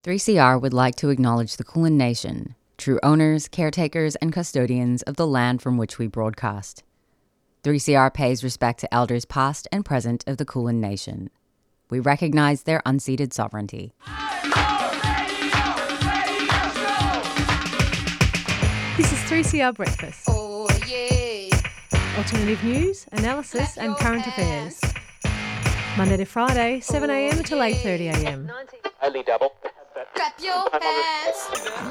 3CR would like to acknowledge the Kulin Nation, true owners, caretakers, and custodians of the land from which we broadcast. 3CR pays respect to elders past and present of the Kulin Nation. We recognize their unceded sovereignty. This is 3CR Breakfast. Oh, yeah. Alternative news, analysis and current affairs. Monday to Friday, 7am till 8:30am. Only double. Clap your hands.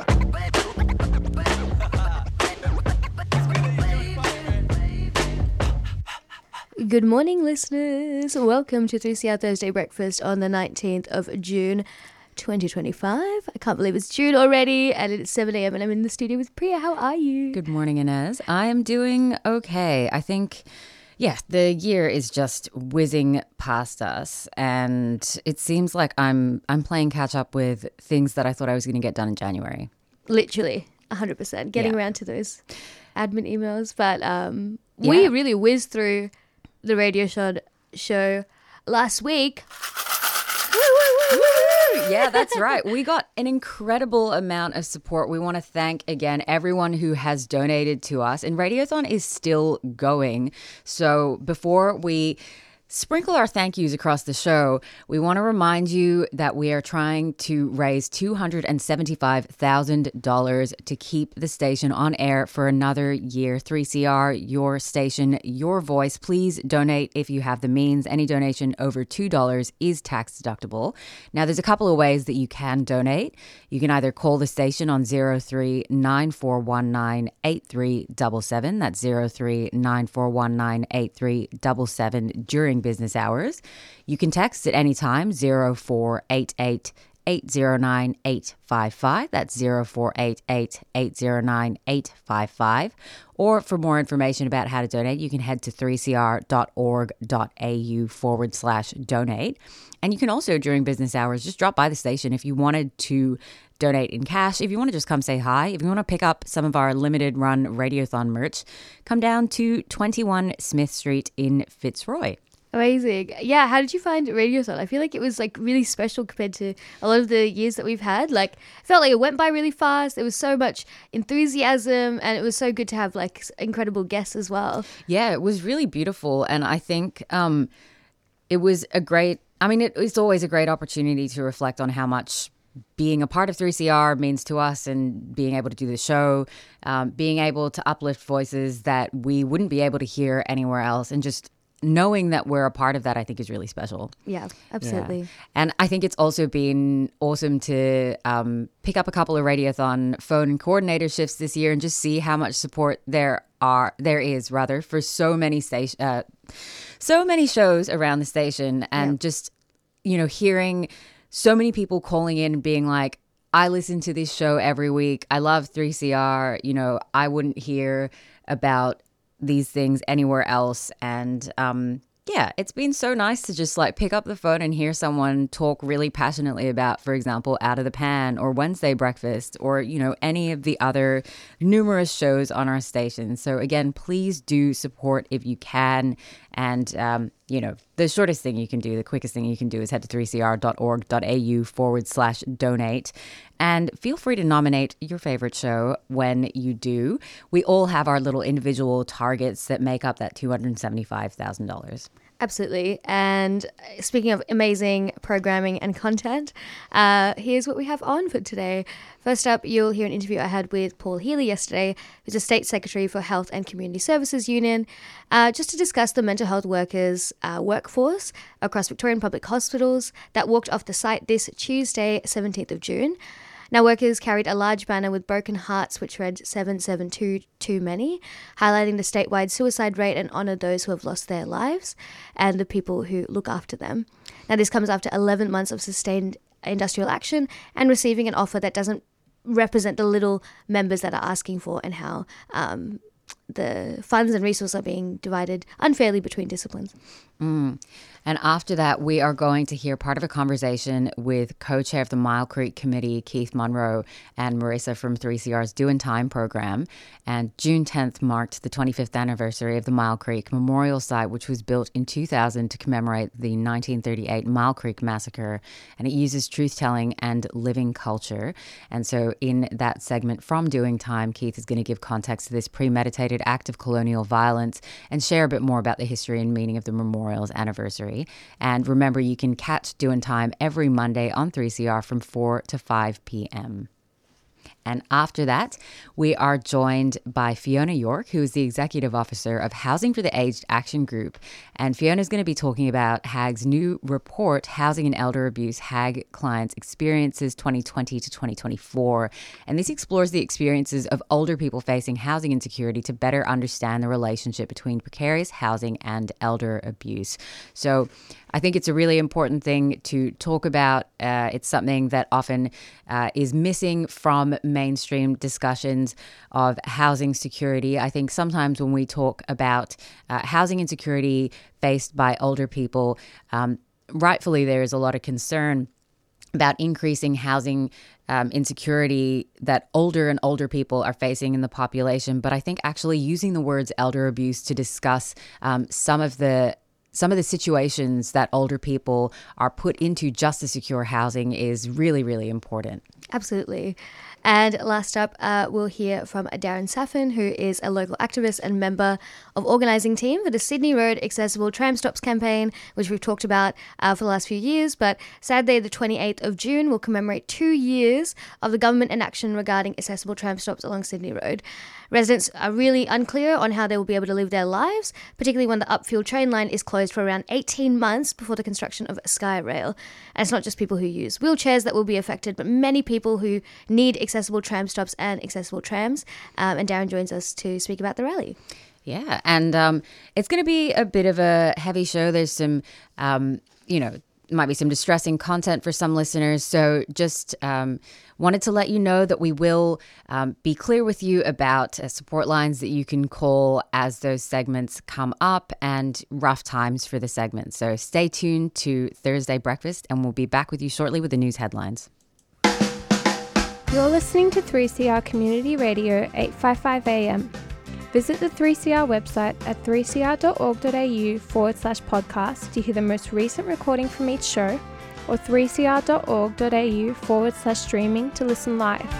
Good morning, listeners. Welcome to 3CR Thursday Breakfast on the 19th of June, 2025. I can't believe it's June already, and it's 7am, and I'm in the studio with Priya. How are you? Good morning, Inez. I am doing okay. I think, the year is just whizzing past us, and it seems like I'm playing catch up with things that I thought I was going to get done in January. Literally, 100%. Getting around to those admin emails. But Yeah. we really whizzed through the radio show last week. Yeah, that's right. We got an incredible amount of support. We want to thank again everyone who has donated to us. And Radiothon is still going. So before we sprinkle our thank yous across the show, we want to remind you that we are trying to raise $275,000 to keep the station on air for another year. 3CR, your station, your voice. Please donate if you have the means. Any donation over $2 is tax deductible. Now, there's a couple of ways that you can donate. You can either call the station on 03-9419-8377. That's 03-9419-8377 during business hours. You can text at any time, 0488 809 855. That's 0488 809 855. Or for more information about how to donate, you can head to 3cr.org.au/donate. And you can also, during business hours, just drop by the station if you wanted to donate in cash. If you want to just come say hi, if you want to pick up some of our limited run Radiothon merch, come down to 21 Smith Street in Fitzroy. Amazing. Yeah, how did you find Radiothon? I feel like it was like really special compared to a lot of the years that we've had. Like, I felt like it went by really fast. There was so much enthusiasm, and it was so good to have like incredible guests as well. Yeah, it was really beautiful. And I think it was it's always a great opportunity to reflect on how much being a part of 3CR means to us, and being able to do the show, being able to uplift voices that we wouldn't be able to hear anywhere else, and just knowing that we're a part of that, I think, is really special. Yeah, absolutely. Yeah. And I think it's also been awesome to pick up a couple of Radiothon phone and coordinator shifts this year and just see how much support there is for so many shows around the station, and just, hearing so many people calling in and being like, I listen to this show every week. I love 3CR. I wouldn't hear about these things anywhere else. And it's been so nice to just like pick up the phone and hear someone talk really passionately about, for example, Out of the Pan or Wednesday Breakfast, or any of the other numerous shows on our station. So again, please do support if you can. And the shortest thing you can do, the quickest thing you can do, is head to 3cr.org.au/donate. And feel free to nominate your favorite show when you do. We all have our little individual targets that make up that $275,000. Absolutely. And speaking of amazing programming and content, here's what we have on for today. First up, you'll hear an interview I had with Paul Healy yesterday, who's a State Secretary for Health and Community Services Union, just to discuss the mental health workers' workforce across Victorian public hospitals that walked off the site this Tuesday, 17th of June. Now, workers carried a large banner with broken hearts which read 772 too many, highlighting the statewide suicide rate and honoured those who have lost their lives and the people who look after them. Now, this comes after 11 months of sustained industrial action and receiving an offer that doesn't represent the little members that are asking for and how the funds and resources are being divided unfairly between disciplines. And after that, we are going to hear part of a conversation with co-chair of the Mile Creek Committee, Keith Monroe, and Marissa from 3CR's Do in Time program. And June 10th marked the 25th anniversary of the Mile Creek Memorial Site, which was built in 2000 to commemorate the 1938 Mile Creek Massacre. And it uses truth-telling and living culture. And so in that segment from Doing Time, Keith is going to give context to this premeditated act of colonial violence and share a bit more about the history and meaning of the memorial's anniversary. And remember, you can catch Doing Time every Monday on 3CR from 4 to 5 p.m. And after that, we are joined by Fiona York, who is the Executive Officer of Housing for the Aged Action Group. And Fiona is going to be talking about HAG's new report, Housing and Elder Abuse, HAG Clients Experiences 2020 to 2024. And this explores the experiences of older people facing housing insecurity to better understand the relationship between precarious housing and elder abuse. So I think it's a really important thing to talk about. It's something that often is missing from mainstream discussions of housing security. I think sometimes when we talk about housing insecurity faced by older people, rightfully there is a lot of concern about increasing housing insecurity that older and older people are facing in the population. But I think actually using the words elder abuse to discuss some of the situations that older people are put into just to secure housing is really, really important. Absolutely. And last up, we'll hear from Darren Saffin, who is a local activist and member of organising team for the Sydney Road Accessible Tram Stops campaign, which we've talked about for the last few years. But Saturday, the 28th of June, will commemorate 2 years of the government inaction regarding accessible tram stops along Sydney Road. Residents are really unclear on how they will be able to live their lives, particularly when the Upfield train line is closed for around 18 months before the construction of SkyRail. And it's not just people who use wheelchairs that will be affected, but many people who need accessible tram stops and accessible trams. And Darren joins us to speak about the rally. Yeah, and it's going to be a bit of a heavy show. There's some, might be some distressing content for some listeners. So just wanted to let you know that we will be clear with you about support lines that you can call as those segments come up and rough times for the segment. So stay tuned to Thursday Breakfast, and we'll be back with you shortly with the news headlines. You're listening to 3CR Community Radio 855 AM. Visit the 3CR website at 3cr.org.au/podcast to hear the most recent recording from each show, or 3cr.org.au/streaming to listen live.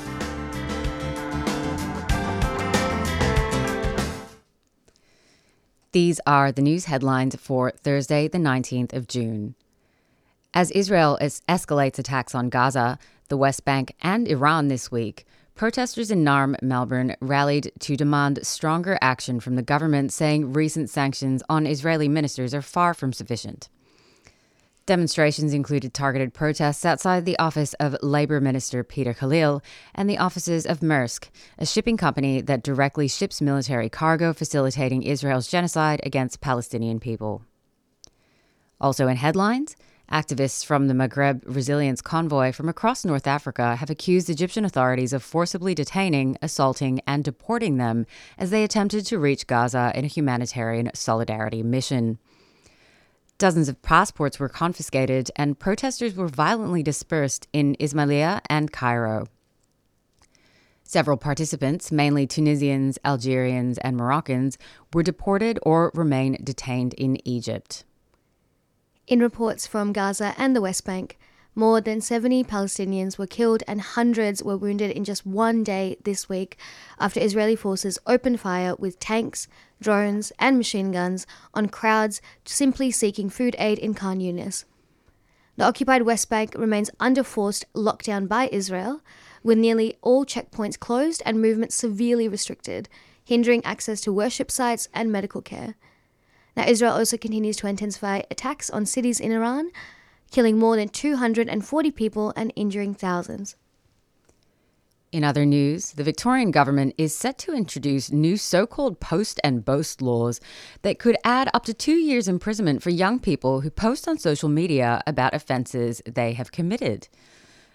These are the news headlines for Thursday, the 19th of June. As Israel escalates attacks on Gaza, the West Bank, and Iran this week, protesters in Naarm, Melbourne, rallied to demand stronger action from the government, saying recent sanctions on Israeli ministers are far from sufficient. Demonstrations included targeted protests outside the office of Labour Minister Peter Khalil and the offices of Maersk, a shipping company that directly ships military cargo facilitating Israel's genocide against Palestinian people. Also in headlines, activists from the Maghreb Resilience Convoy from across North Africa have accused Egyptian authorities of forcibly detaining, assaulting, and deporting them as they attempted to reach Gaza in a humanitarian solidarity mission. Dozens of passports were confiscated, and protesters were violently dispersed in Ismailia and Cairo. Several participants, mainly Tunisians, Algerians, and Moroccans, were deported or remain detained in Egypt. In reports from Gaza and the West Bank, more than 70 Palestinians were killed and hundreds were wounded in just one day this week after Israeli forces opened fire with tanks, drones, and machine guns on crowds simply seeking food aid in Khan Yunis. The occupied West Bank remains under forced lockdown by Israel, with nearly all checkpoints closed and movement severely restricted, hindering access to worship sites and medical care. Now, Israel also continues to intensify attacks on cities in Iran, killing more than 240 people and injuring thousands. In other news, the Victorian government is set to introduce new so-called post and boast laws that could add up to 2 years imprisonment for young people who post on social media about offences they have committed.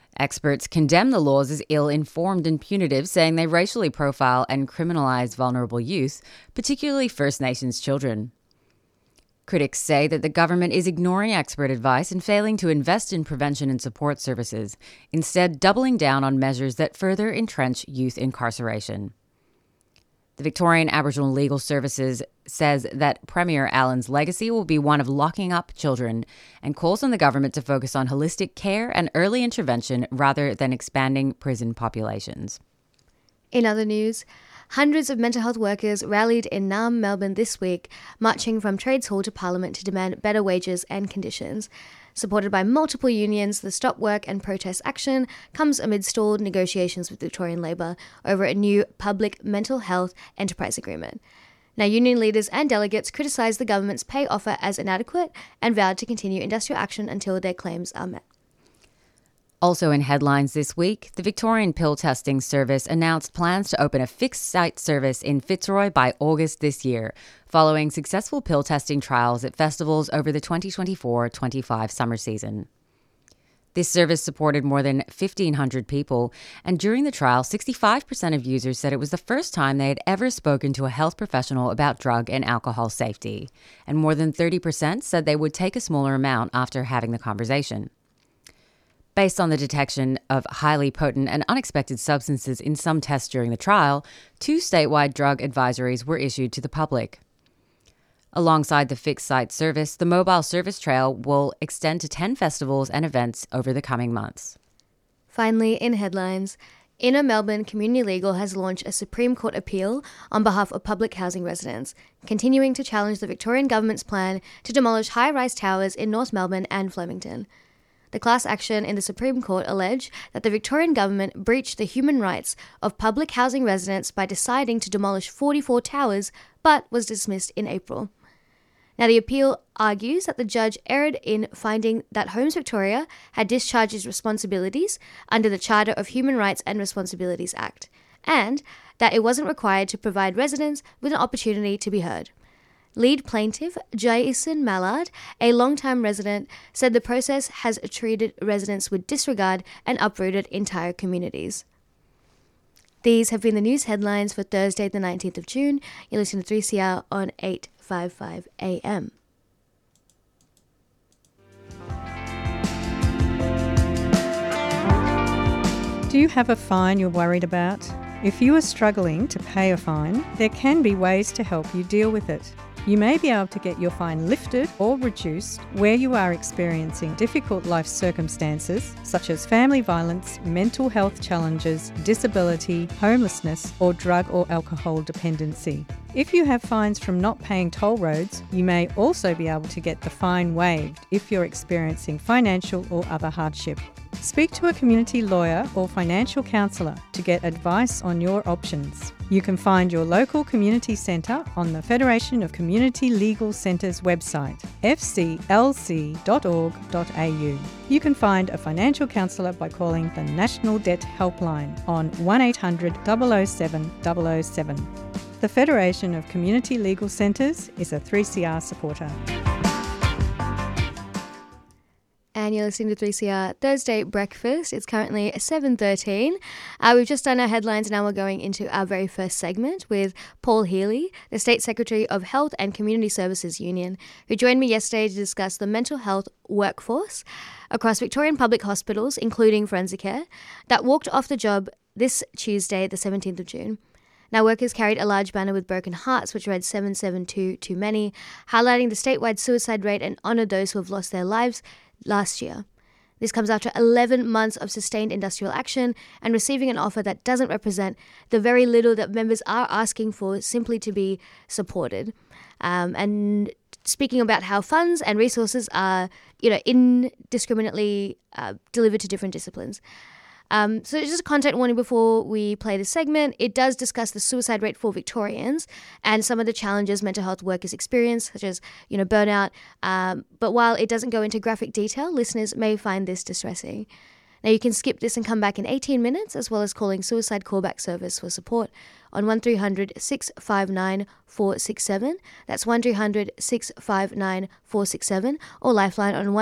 Experts condemn the laws as ill-informed and punitive, saying they racially profile and criminalise vulnerable youth, particularly First Nations children. Critics say that the government is ignoring expert advice and failing to invest in prevention and support services, instead doubling down on measures that further entrench youth incarceration. The Victorian Aboriginal Legal Services says that Premier Allen's legacy will be one of locking up children and calls on the government to focus on holistic care and early intervention rather than expanding prison populations. In other news, hundreds of mental health workers rallied in Naarm, Melbourne this week, marching from Trades Hall to Parliament to demand better wages and conditions. Supported by multiple unions, the Stop Work and Protest action comes amid stalled negotiations with Victorian Labor over a new public mental health enterprise agreement. Now, union leaders and delegates criticised the government's pay offer as inadequate and vowed to continue industrial action until their claims are met. Also in headlines this week, the Victorian Pill Testing Service announced plans to open a fixed-site service in Fitzroy by August this year, following successful pill testing trials at festivals over the 2024-25 summer season. This service supported more than 1,500 people, and during the trial, 65% of users said it was the first time they had ever spoken to a health professional about drug and alcohol safety, and more than 30% said they would take a smaller amount after having the conversation. Based on the detection of highly potent and unexpected substances in some tests during the trial, 2 statewide drug advisories were issued to the public. Alongside the fixed-site service, the mobile service trail will extend to 10 festivals and events over the coming months. Finally, in headlines, Inner Melbourne Community Legal has launched a Supreme Court appeal on behalf of public housing residents, continuing to challenge the Victorian government's plan to demolish high-rise towers in North Melbourne and Flemington. The class action in the Supreme Court alleged that the Victorian government breached the human rights of public housing residents by deciding to demolish 44 towers, but was dismissed in April. Now, the appeal argues that the judge erred in finding that Homes Victoria had discharged its responsibilities under the Charter of Human Rights and Responsibilities Act, and that it wasn't required to provide residents with an opportunity to be heard. Lead plaintiff Jason Mallard, a long-time resident, said the process has treated residents with disregard and uprooted entire communities. These have been the news headlines for Thursday, the 19th of June. You're listening to 3CR on 855 AM. Do you have a fine you're worried about? If you are struggling to pay a fine, there can be ways to help you deal with it. You may be able to get your fine lifted or reduced where you are experiencing difficult life circumstances such as family violence, mental health challenges, disability, homelessness, or drug or alcohol dependency. If you have fines from not paying toll roads, you may also be able to get the fine waived if you're experiencing financial or other hardship. Speak to a community lawyer or financial counsellor to get advice on your options. You can find your local community centre on the Federation of Community Legal Centres website, fclc.org.au. You can find a financial counsellor by calling the National Debt Helpline on 1800 007 007. The Federation of Community Legal Centres is a 3CR supporter. And you're listening to 3CR Thursday Breakfast. It's currently 7:13. We've just done our headlines. Now we're going into our very first segment with Paul Healy, the State Secretary of Health and Community Services Union, who joined me yesterday to discuss the mental health workforce across Victorian public hospitals, including Forensicare, that walked off the job this Tuesday, the 17th of June. Now, workers carried a large banner with broken hearts, which read 772 too many, highlighting the statewide suicide rate and honoured those who have lost their lives last year. This comes after 11 months of sustained industrial action and receiving an offer that doesn't represent the very little that members are asking for simply to be supported. And speaking about how funds and resources are, indiscriminately delivered to different disciplines. So just a content warning before we play this segment. It does discuss the suicide rate for Victorians and some of the challenges mental health workers experience, such as, burnout. But while it doesn't go into graphic detail, listeners may find this distressing. Now, you can skip this and come back in 18 minutes, as well as calling Suicide Callback Service for support on 1300 659 467. That's 1300 659 467, or Lifeline on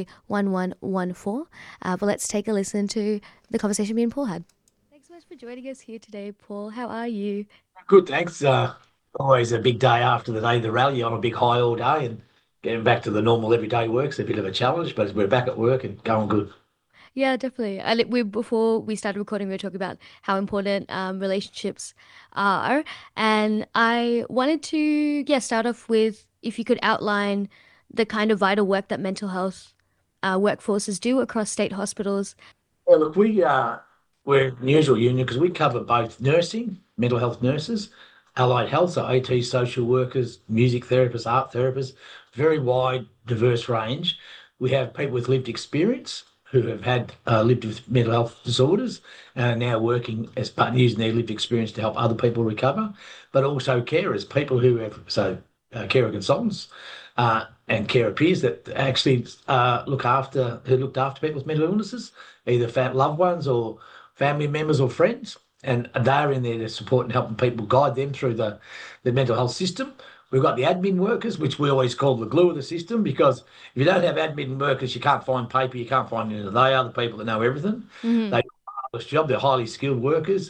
131114. But let's take a listen to the conversation me and Paul had. Thanks so much for joining us here today, Paul. How are you? Good, thanks. Always a big day after the day of the rally. On a big high all day, and getting back to the normal everyday work's a bit of a challenge, but we're back at work and going good. Yeah, definitely. Before we started recording, we were talking about how important relationships are, and I wanted to start off with if you could outline the kind of vital work that mental health workforces do across state hospitals. Yeah, look, we're an unusual union because we cover both nursing, mental health nurses, allied health, so OT, social workers, music therapists, art therapists, very wide, diverse range. We have people with lived experience who have had lived with mental health disorders and are now working as part using their lived experience to help other people recover, but also carers, people who have carer consultants and carer peers that actually looked after people with mental illnesses, either loved ones or family members or friends, and they're in there to support and helping people, guide them through the mental health system. We've got the admin workers, which we always call the glue of the system, because if you don't have admin workers, you can't find paper, you can't find anything. They are the people that know everything. Mm-hmm. They do a marvellous job. They're highly skilled workers.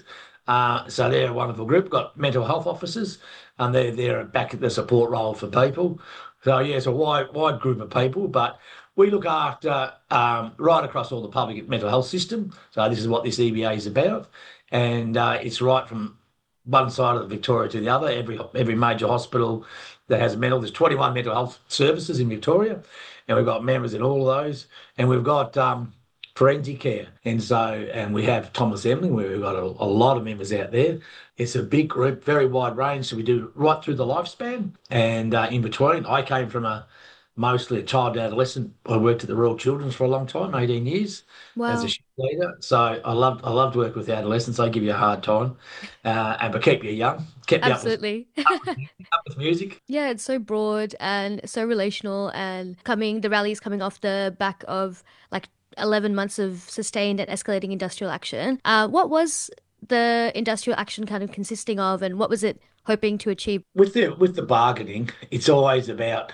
So they're a wonderful group. We've got mental health officers, and they're back at the support role for people. So, yeah, it's a wide group of people, but we look after right across all the public mental health system. So this is what this EBA is about. And it's right from one side of Victoria to the other. Every major hospital that has there's 21 mental health services in Victoria, and we've got members in all of those. And we've got forensic care, and we have Thomas Emling, where we've got a lot of members out there. It's a big group, very wide range, so we do right through the lifespan. And in between, I came from mostly a child adolescent. I worked at the Royal Children's for a long time, 18 years. Wow. As a shift leader. So I loved working with the adolescents. They give you a hard time, but keep you young. Keep you Absolutely. up with music. Yeah, it's so broad and so relational, and the rally is coming off the back of 11 months of sustained and escalating industrial action. What was the industrial action kind of consisting of, and what was it hoping to achieve? With the bargaining, it's always about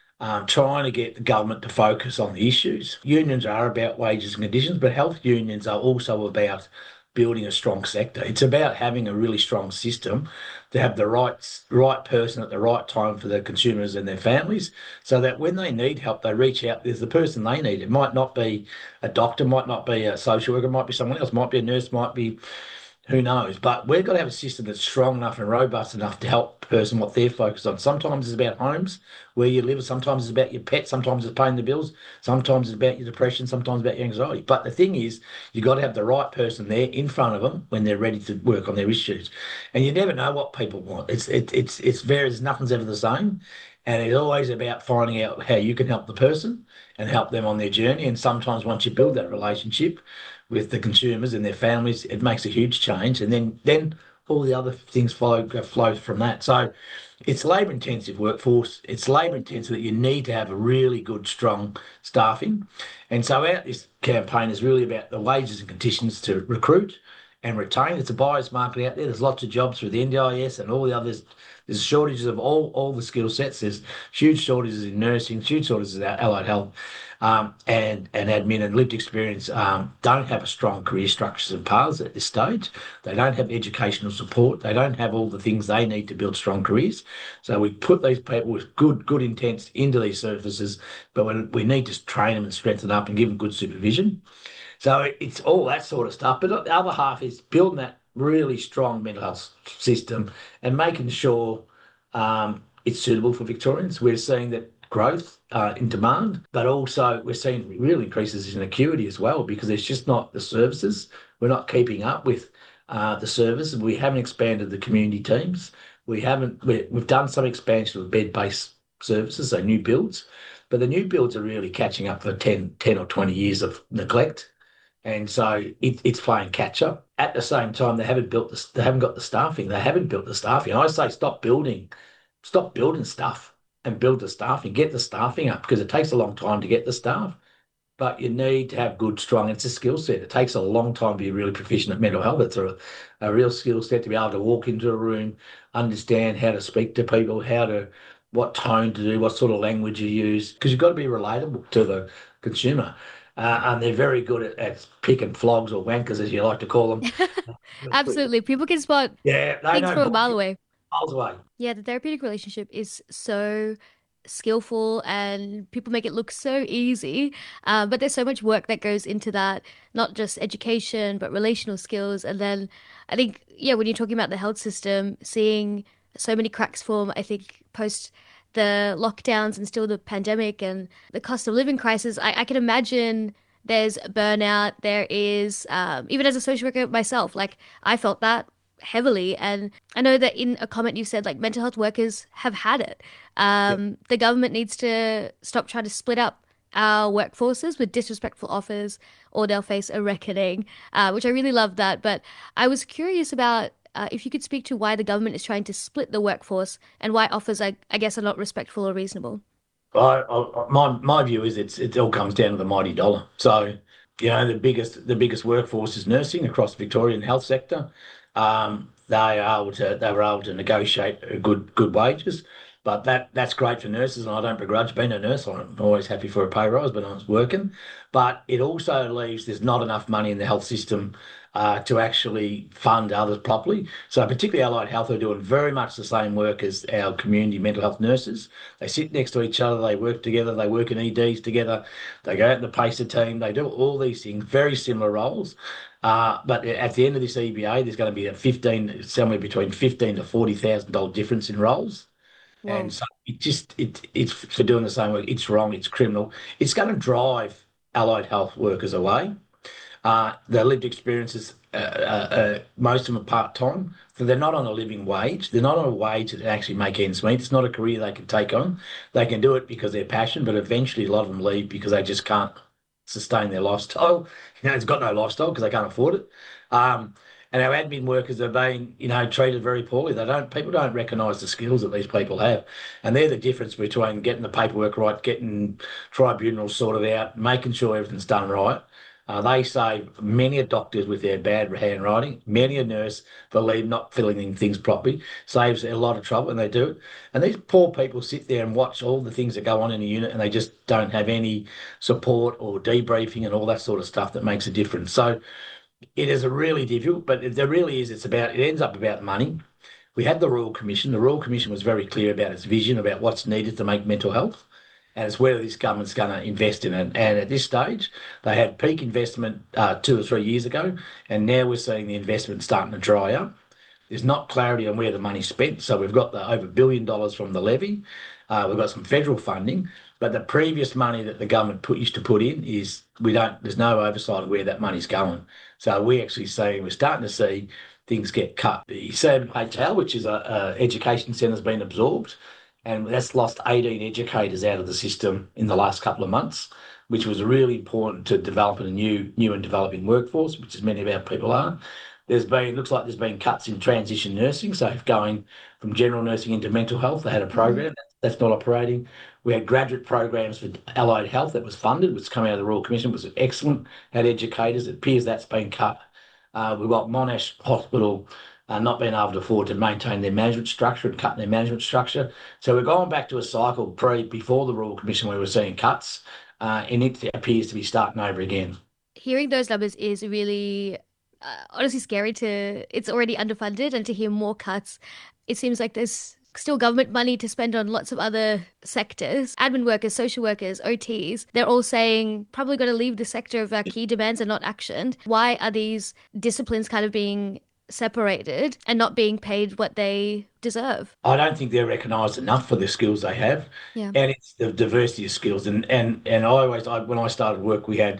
trying to get the government to focus on the issues. Unions are about wages and conditions, but health unions are also about building a strong sector. It's about having a really strong system to have the right person at the right time for the consumers and their families, so that when they need help, they reach out. There's the person they need. It might not be a doctor, might not be a social worker, might be someone else, might be a nurse, might be who knows. But we've got to have a system that's strong enough and robust enough to help the person what they're focused on. Sometimes it's about homes, where you live. Sometimes it's about your pet. Sometimes it's paying the bills. Sometimes it's about your depression. Sometimes about your anxiety. But the thing is, you've got to have the right person there in front of them when they're ready to work on their issues. And you never know what people want. It's varies. Nothing's ever the same. And it's always about finding out how you can help the person and help them on their journey. And sometimes once you build that relationship with the consumers and their families, it makes a huge change. And then all the other things flow from that. So it's labour-intensive workforce. It's labour-intensive that you need to have a really good, strong staffing. And so this campaign is really about the wages and conditions to recruit and retain. It's a buyer's market out there. There's lots of jobs through the NDIS and all the others. There's shortages of all the skill sets. There's huge shortages in nursing, huge shortages in allied health, and admin and lived experience don't have a strong career structures and paths at this stage. They don't have educational support. They don't have all the things they need to build strong careers. So we put these people with good intents into these services, but we need to train them and strengthen up and give them good supervision. So it's all that sort of stuff. But the other half is building that really strong mental health system and making sure it's suitable for Victorians. We're seeing that growth in demand, but also we're seeing real increases in acuity as well, because there's just not the services. We're not keeping up with the services. We haven't expanded the community teams. We've done some expansion of bed-based services, so new builds, but the new builds are really catching up for 10 or 20 years of neglect. And so it's playing catch up. At the same time, they haven't got the staffing. They haven't built the staffing. I say stop building stuff and build the staffing. Get the staffing up, because it takes a long time to get the staff. but you need to have good, strong, it's a skill set. It takes a long time to be really proficient at mental health. It's a real skill set to be able to walk into a room, understand how to speak to people, what tone to do, what sort of language you use, because you've got to be relatable to the consumer. And they're very good at picking flogs or wankers, as you like to call them. Absolutely. People can spot Yeah, they things know from a mile away. miles away. Yeah, the therapeutic relationship is so skillful and people make it look so easy. But there's so much work that goes into that, not just education, but relational skills. And then I think, yeah, when you're talking about the health system, seeing so many cracks form, I think post the lockdowns and still the pandemic and the cost of living crisis, I can imagine there's burnout. There is, even as a social worker myself, like I felt that heavily. And I know that in a comment you said like mental health workers have had it. The government needs to stop trying to split up our workforces with disrespectful offers or they'll face a reckoning, which I really love that. But I was curious about if you could speak to why the government is trying to split the workforce and why offers, I guess, are not respectful or reasonable. My view is it all comes down to the mighty dollar. So, the biggest workforce is nursing across the Victorian health sector. They were able to negotiate good wages, but that's great for nurses, and I don't begrudge being a nurse. I'm always happy for a pay rise when I was working, but it also leaves there's not enough money in the health system to actually fund others properly. So particularly Allied Health are doing very much the same work as our community mental health nurses. They sit next to each other, they work together, they work in EDs together, they go out in the PACER team, they do all these things, very similar roles. But at the end of this EBA, there's going to be somewhere between $15,000 to $40,000 difference in roles. Whoa. And so it's for doing the same work. It's wrong. It's criminal. It's going to drive allied health workers away. Their lived experiences, most of them are part-time, so they're not on a living wage. They're not on a wage that actually make ends meet. It's not a career they can take on. They can do it because they're passionate, but eventually a lot of them leave because they just can't sustain their lifestyle. It's got no lifestyle because they can't afford it. And our admin workers are being, treated very poorly. People don't recognise the skills that these people have. And they're the difference between getting the paperwork right, getting tribunals sorted out, making sure everything's done right. They save many a doctors with their bad handwriting, many a nurse believe not filling in things properly, saves a lot of trouble, and they do it. And these poor people sit there and watch all the things that go on in a unit, and they just don't have any support or debriefing and all that sort of stuff that makes a difference. So it is a really difficult, but there really is. It ends up about money. We had the Royal Commission. The Royal Commission was very clear about its vision, about what's needed to make mental health. And it's whether this government's going to invest in it. And at this stage, they had peak investment 2 or 3 years ago, and now we're seeing the investment starting to dry up. There's not clarity on where the money's spent. So we've got the over $1 billion from the levy. We've got some federal funding, but the previous money that the government used to put in there's no oversight of where that money's going. So we're starting to see things get cut. The Sam Hotel, which is a education centre, has been absorbed. And that's lost 18 educators out of the system in the last couple of months, which was really important to developing a new and developing workforce, which as many of our people are. Looks like there's been cuts in transition nursing, so going from general nursing into mental health. They had a program that's not operating. We had graduate programs for allied health that was funded, which came out of the Royal Commission, was excellent. Had educators. It appears that's been cut. We've got Monash Hospital not being able to afford to maintain their management structure and cutting their management structure. So we're going back to a cycle before the Royal Commission where we're seeing cuts, and it appears to be starting over again. Hearing those numbers is really honestly scary. It's already underfunded, and to hear more cuts, it seems like there's still government money to spend on lots of other sectors. Admin workers, social workers, OTs, they're all saying probably got to leave the sector if our key demands are not actioned. Why are these disciplines kind of being separated and not being paid what they deserve? I don't think they're recognised enough for the skills they have. Yeah. And it's the diversity of skills. And when I started work, we had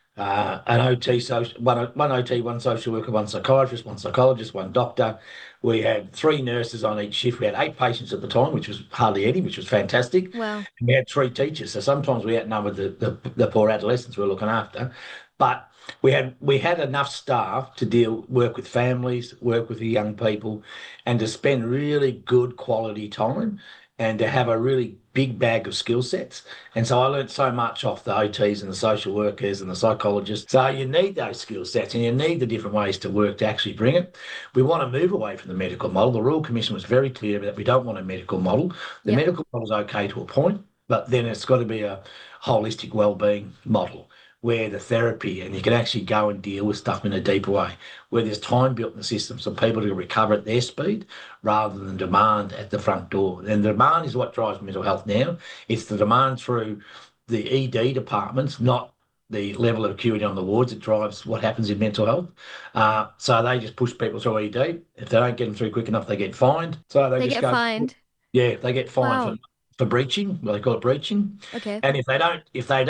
an OT, one OT, one social worker, one psychiatrist, one psychologist, one doctor. We had 3 nurses on each shift. We had 8 patients at the time, which was hardly any, which was fantastic. Wow. And we had 3 teachers. So sometimes we outnumbered the poor adolescents we were looking after. But we had enough staff to work with families, work with the young people, and to spend really good quality time and to have a really big bag of skill sets. And so I learned so much off the OTs and the social workers and the psychologists. So you need those skill sets and you need the different ways to work to actually bring it. We want to move away from the medical model. The Royal Commission was very clear that we don't want a medical model. The medical model is okay to a point, but then it's got to be a holistic wellbeing model where the therapy, and you can actually go and deal with stuff in a deeper way, where there's time built in the system so people can recover at their speed rather than demand at the front door. And the demand is what drives mental health now. It's the demand through the ED departments, not the level of acuity on the wards that drives what happens in mental health. So they just push people through ED. If they don't get them through quick enough, they get fined. So they just get fined? Yeah, they get fined for breaching. Well, they call it breaching. Okay. And if they don't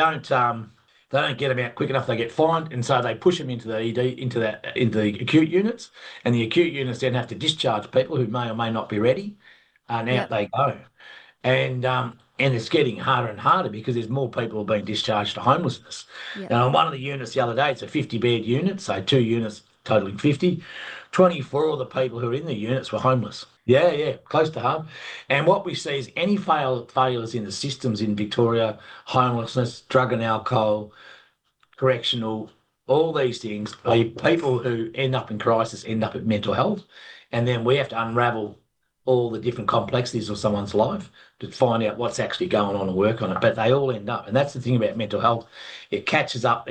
get them out quick enough, they get fined, and so they push them into the ED, into the acute units, and the acute units then have to discharge people who may or may not be ready, and out they go. And it's getting harder and harder because there's more people being discharged to homelessness. And on one of the units the other day, it's a 50-bed unit, so 2 units totaling 50. 24 of the people who are in the units were homeless. Yeah, close to half. And what we see is any failures in the systems in Victoria, homelessness, drug and alcohol, correctional, all these things, people who end up in crisis end up at mental health. And then we have to unravel all the different complexities of someone's life to find out what's actually going on and work on it. But they all end up. And that's the thing about mental health. It catches up.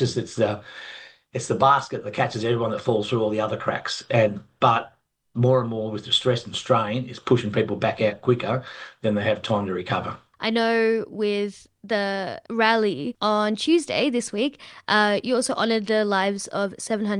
It's the basket that catches everyone that falls through all the other cracks. But more and more with the stress and strain is pushing people back out quicker than they have time to recover. I know with the rally on Tuesday this week, you also honoured the lives of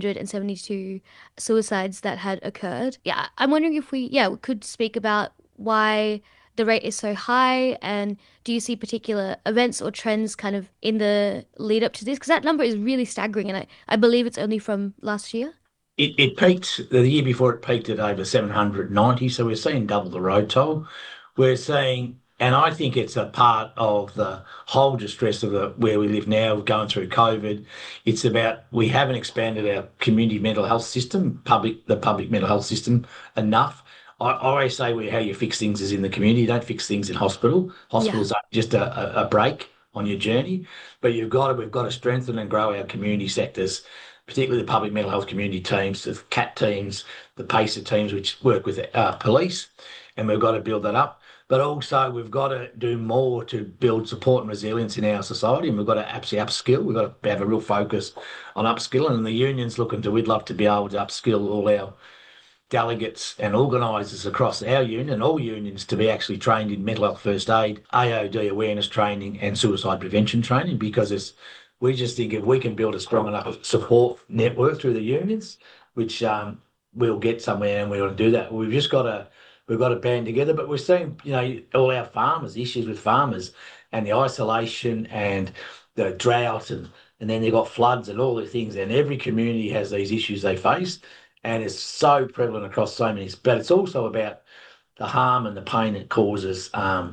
772 suicides that had occurred. Yeah, I'm wondering if we could speak about why the rate is so high, and do you see particular events or trends kind of in the lead up to this? Because that number is really staggering, and I believe it's only from last year. It peaked, the year before it peaked at over 790, so we're seeing double the road toll. We're seeing, and I think it's a part of the whole distress of where we live now, going through COVID. It's about we haven't expanded our community mental health system, the public mental health system enough. I always say how you fix things is in the community. You don't fix things in hospital. Hospitals are just a break on your journey, but we've got to strengthen and grow our community sectors, particularly the public mental health community teams, the CAT teams, the PACER teams, which work with police, and we've got to build that up. But also we've got to do more to build support and resilience in our society, and we've got to absolutely upskill. We've got to have a real focus on upskilling, and the union's we'd love to be able to upskill all our delegates and organisers across our union and all unions to be actually trained in mental health first aid, AOD awareness training and suicide prevention training, because we just think if we can build a strong enough support network through the unions, which we'll get somewhere, and we want to do that. We've got to band together, but we're seeing, all our farmers, issues with farmers and the isolation and the drought and then they've got floods and all the things, and every community has these issues they face. And it's so prevalent across so many, but it's also about the harm and the pain it causes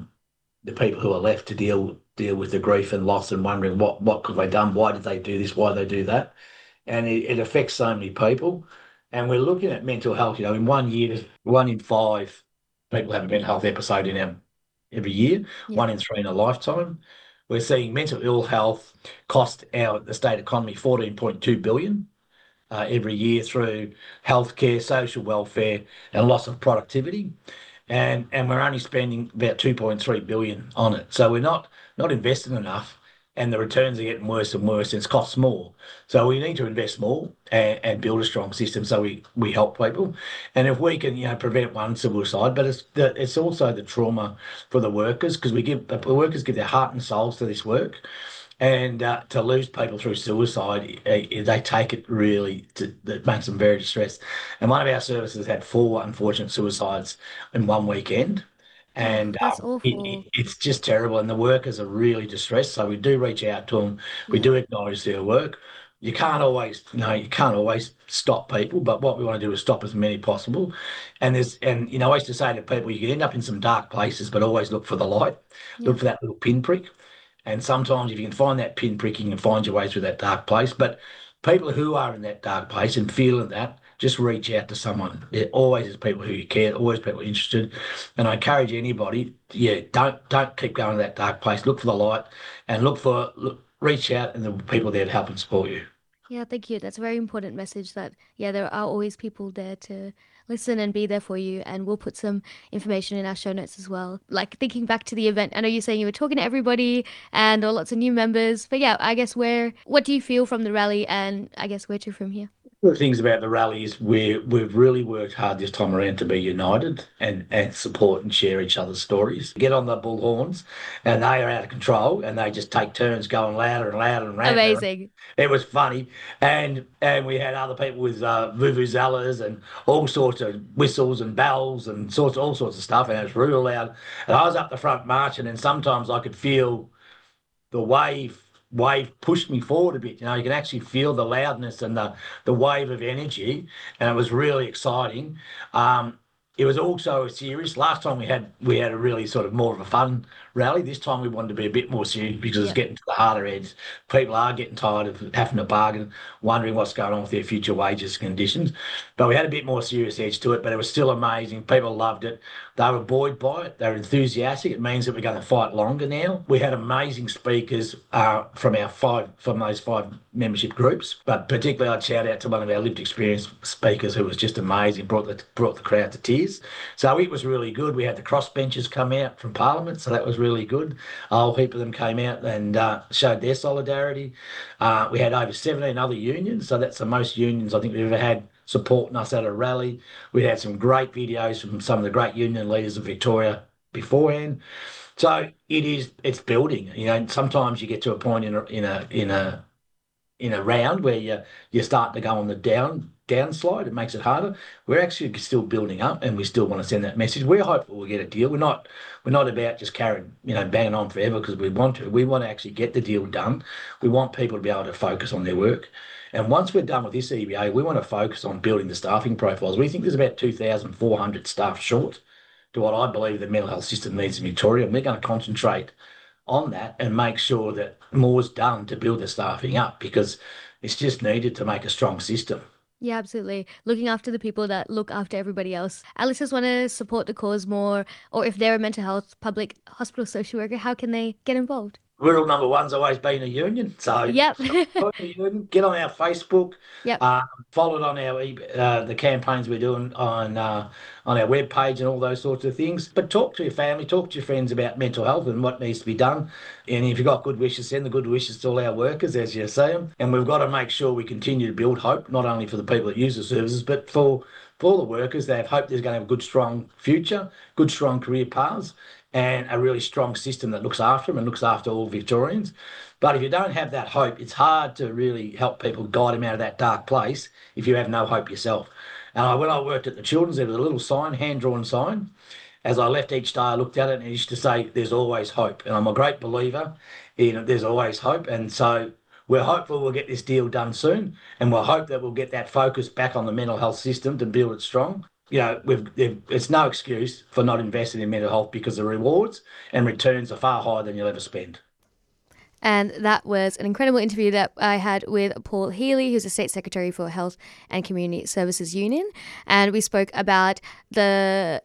the people who are left to deal with the grief and loss and wondering what could they have done, why did they do this, why did they do that, and it affects so many people. And we're looking at mental health. In 1 year, 1 in 5 people have a mental health episode every year, 1 in 3 in a lifetime. We're seeing mental ill health cost the state economy $14.2 billion. Every year through healthcare, social welfare, and loss of productivity, and we're only spending about $2.3 billion on it. So we're not investing enough, and the returns are getting worse and worse, and it costs more. So we need to invest more and build a strong system so we help people. And if we can, prevent one suicide, but it's also the trauma for the workers, because the workers give their heart and souls to this work. And to lose people through suicide, they take it that makes them very distressed. And one of our services had 4 unfortunate suicides in one weekend. And that's awful. It's just terrible. And the workers are really distressed. So we do reach out to them. We do acknowledge their work. You can't always stop people, but what we want to do is stop as many possible. And I used to say to people, you can end up in some dark places, but always look for the light. Look for that little pinprick. And sometimes if you can find that pinprick, you can find your way through that dark place. But people who are in that dark place and feeling that just reach out to someone. There always is people who you care, always people interested. And I encourage anybody, don't keep going to that dark place. Look for the light and reach out, and the people there to help and support you. Yeah, thank you. That's a very important message that, there are always people there to listen and be there for you. And we'll put some information in our show notes as well. Like thinking back to the event, I know you're saying you were talking to everybody and there were lots of new members. But I guess what do you feel from the rally, and I guess where to from here? One of the things about the rally is we've really worked hard this time around to be united and support and share each other's stories. Get on the bullhorns, and they are out of control, and they just take turns going louder and louder and louder. Amazing. It was funny, and we had other people with vuvuzelas and all sorts of whistles and bells and all sorts of stuff, and it was real loud. And I was up the front marching, and sometimes I could feel the wave pushed me forward a bit. You can actually feel the loudness and the wave of energy, and it was really exciting. It was also serious. Last time we had a really sort of more of a fun rally. This time we wanted to be a bit more serious because it's getting to the harder edge. People are getting tired of having to bargain, wondering what's going on with their future wages and conditions. But we had a bit more serious edge to it, but it was still amazing. People loved it. They were buoyed by it. They were enthusiastic. It means that we're going to fight longer now. We had amazing speakers from those 5 membership groups, but particularly I'd shout out to one of our lived experience speakers who was just amazing, brought the crowd to tears. So it was really good. We had the crossbenchers come out from Parliament, so that was really good. A whole heap of them came out and showed their solidarity. We had over 17 other unions, so that's the most unions I think we've ever had supporting us at a rally. We had some great videos from some of the great union leaders of Victoria beforehand. So it's building. Sometimes you get to a point in a round where you start to go on the downslide. It makes it harder. We're actually still building up, and we still want to send that message. We're hopeful we'll get a deal. We're not about just banging on forever because we want to. We want to actually get the deal done. We want people to be able to focus on their work. And once we're done with this EBA, we want to focus on building the staffing profiles. We think there's about 2,400 staff short to what I believe the mental health system needs in Victoria. And we're going to concentrate on that and make sure that more's done to build the staffing up, because it's just needed to make a strong system. Yeah, absolutely. Looking after the people that look after everybody else. Our listeners want to support the cause more, or if they're a mental health public hospital social worker, how can they get involved? Rule number one's always been a union. So yep. Get on our Facebook. Yep. Follow it on the campaigns we're doing on our webpage and all those sorts of things. But talk to your family, talk to your friends about mental health and what needs to be done. And if you've got good wishes, send the good wishes to all our workers as you see them. And we've got to make sure we continue to build hope, not only for the people that use the services, but for the workers. They have hope there's going to have a good, strong future, good, strong career paths, and a really strong system that looks after them and looks after all Victorians. But if you don't have that hope, it's hard to really help people, guide them out of that dark place if you have no hope yourself. And when I worked at the Children's, there was a little sign, hand-drawn sign. As I left each day, I looked at it and it used to say, there's always hope. And I'm a great believer in there's always hope. And so we're hopeful we'll get this deal done soon, and we'll hope that we'll get that focus back on the mental health system to build it strong. It's no excuse for not investing in mental health, because the rewards and returns are far higher than you'll ever spend. And that was an incredible interview that I had with Paul Healy, who's the State Secretary for Health and Community Services Union. And we spoke about the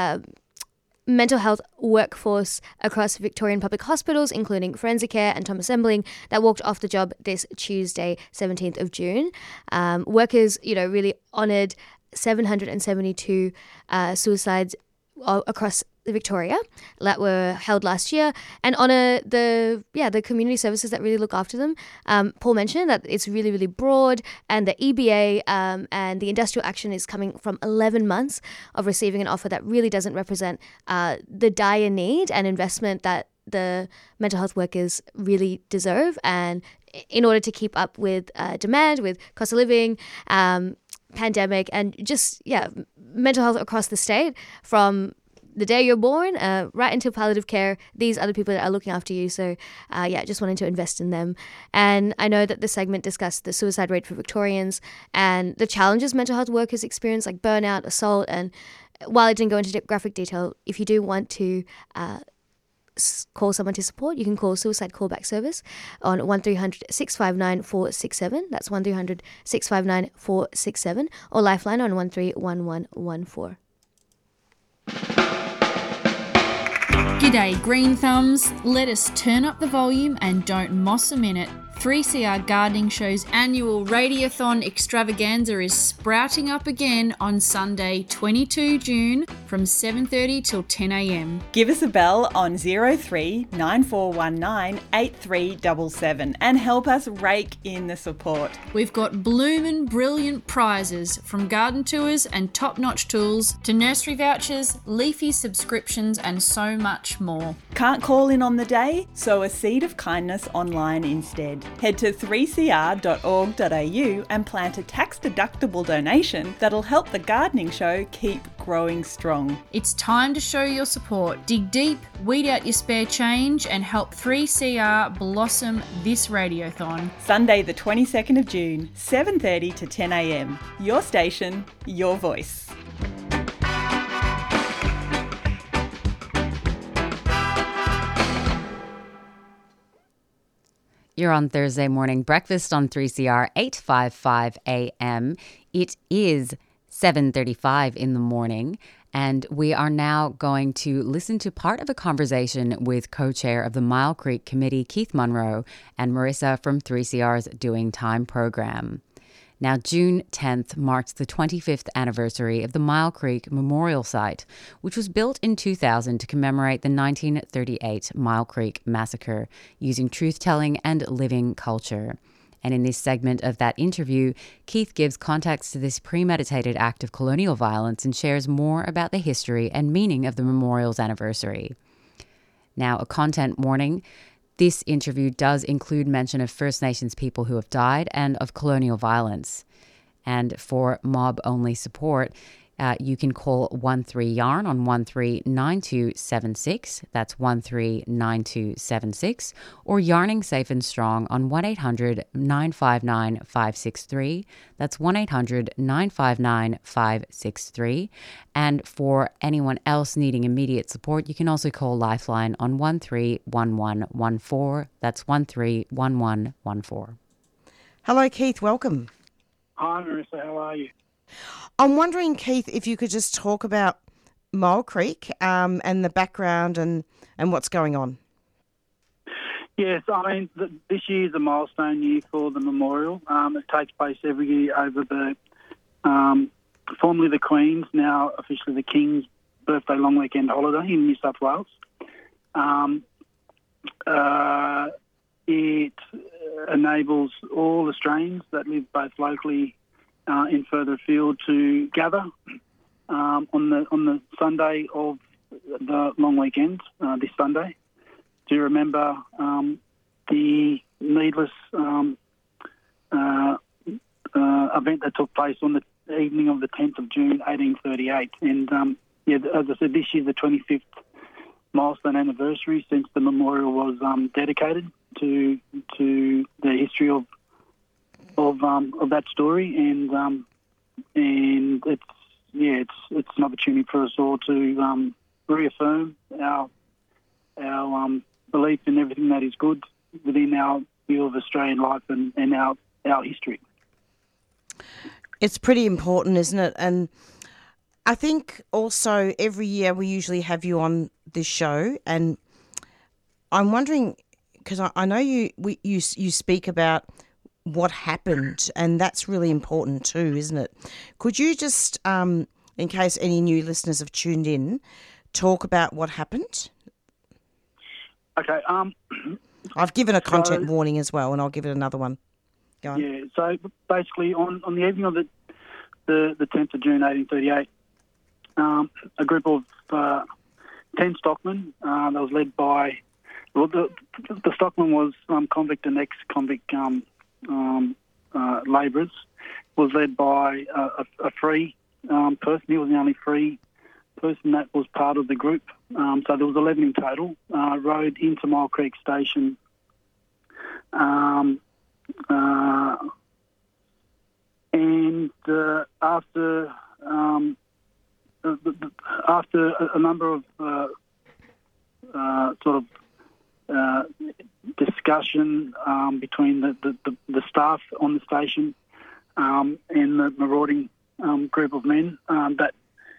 mental health workforce across Victorian public hospitals, including Forensic Care and Thomas Embling, that walked off the job this Tuesday, 17th of June. Workers, really honoured 772 suicides across Victoria that were held last year, and honour the community services that really look after them. Paul mentioned that it's really, really broad, and the EBA and the industrial action is coming from 11 months of receiving an offer that really doesn't represent the dire need and investment that the mental health workers really deserve, and in order to keep up with demand, with cost of living, pandemic, and just mental health across the state, from the day you're born right into palliative care. These are the people that are looking after you. So just wanting to invest in them. And I know that the segment discussed the suicide rate for Victorians and the challenges mental health workers experience, like burnout, assault. And while it didn't go into graphic detail, if you do want to call someone to support, you can call Suicide Callback Service on 1300 659 467. That's 1300 659 467, or Lifeline on 131114. G'day Green Thumbs, let us turn up the volume and don't moss a minute. 3CR Gardening Show's annual Radiothon extravaganza is sprouting up again on Sunday 22 June from 7:30 till 10am. Give us a bell on 03 9419 8377 and help us rake in the support. We've got bloomin' brilliant prizes, from garden tours and top-notch tools to nursery vouchers, leafy subscriptions and so much more. Can't call in on the day? Sow a seed of kindness online instead. Head to 3cr.org.au and plant a tax-deductible donation that'll help the gardening show keep growing strong. It's time to show your support. Dig deep, weed out your spare change and help 3CR blossom this radiothon. Sunday the 22nd of June, 7:30 to 10am. Your station, your voice. You're on Thursday morning breakfast on 3CR 855 AM. It is 7:35 in the morning, and we are now going to listen to part of a conversation with co-chair of the Mile Creek Committee, Keith Munro, and Marissa from 3CR's Doing Time program. Now, June 10th marks the 25th anniversary of the Mile Creek Memorial Site, which was built in 2000 to commemorate the 1938 Mile Creek Massacre, using truth-telling and living culture. And in this segment of that interview, Keith gives context to this premeditated act of colonial violence and shares more about the history and meaning of the memorial's anniversary. Now, a content warning. This interview does include mention of First Nations people who have died and of colonial violence. And for mob-only support, you can call 13-YARN on 139276. That's 139276. Or Yarning Safe and Strong on 1-800-959-563. That's 1-800-959-563. And for anyone else needing immediate support, you can also call Lifeline on 131114. That's 131114. Hello, Keith. Welcome. Hi, Marissa. How are you? I'm wondering, Keith, if you could just talk about Mile Creek and the background and what's going on. Yes, I mean, this year is a milestone year for the memorial. It takes place every year over the formerly the Queen's, now officially the King's birthday long weekend holiday in New South Wales. It enables all Australians that live both locally and further afield to gather on the Sunday of the long weekend, this Sunday, to remember the needless event that took place on the evening of the 10th of June, 1838. And as I said, this year the 25th milestone anniversary since the memorial was dedicated to the history of that story, and it's an opportunity for us all to reaffirm our belief in everything that is good within our view of Australian life and our history. It's pretty important, isn't it? And I think also every year we usually have you on this show, and I'm wondering, because I know you speak about what happened, and that's really important too, isn't it? Could you just, in case any new listeners have tuned in, talk about what happened? Okay. I've given a content warning as well, and I'll give it another one. Go on. Yeah. So basically, on the evening of the 10th of June, 1838, a group of 10 stockmen that was led by the stockman was convict and ex-convict labourers, was led by a free person. He was the only free person that was part of the group. So there was 11 in total. Rode into Mile Creek Station. And after a number of sort of discussion between the staff on the station and the marauding group of men that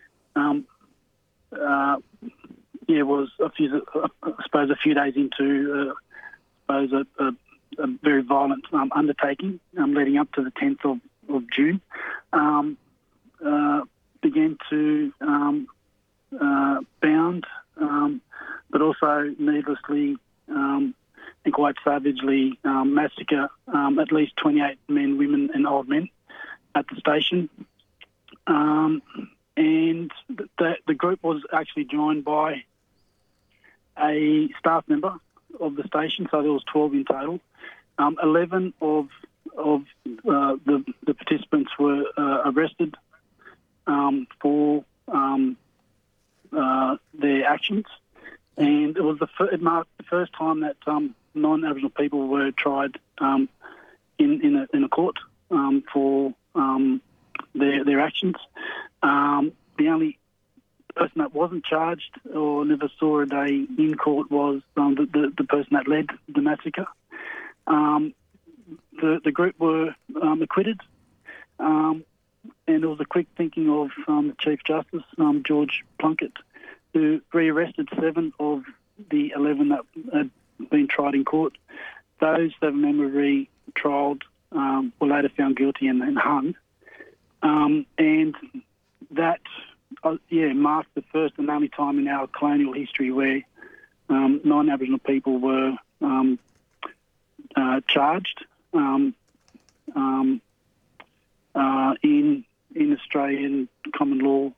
was a few days into a very violent undertaking leading up to the 10th of June. Began to bound, but also needlessly and quite savagely massacre at least 28 men, women and old men at the station. And the group was actually joined by a staff member of the station, so there was 12 in total. 11 of the participants were arrested for their actions, and it marked the first time that non-Aboriginal people were tried in a court for their actions. The only person that wasn't charged or never saw a day in court was the person that led the massacre. The group were acquitted, and it was a quick thinking of the Chief Justice, George Plunkett, who re-arrested 7 of the 11 that had been tried in court. Those 7 men were re-trialled, were later found guilty and hung. And that marked the first and only time in our colonial history where non-Aboriginal people were charged in Australian common law,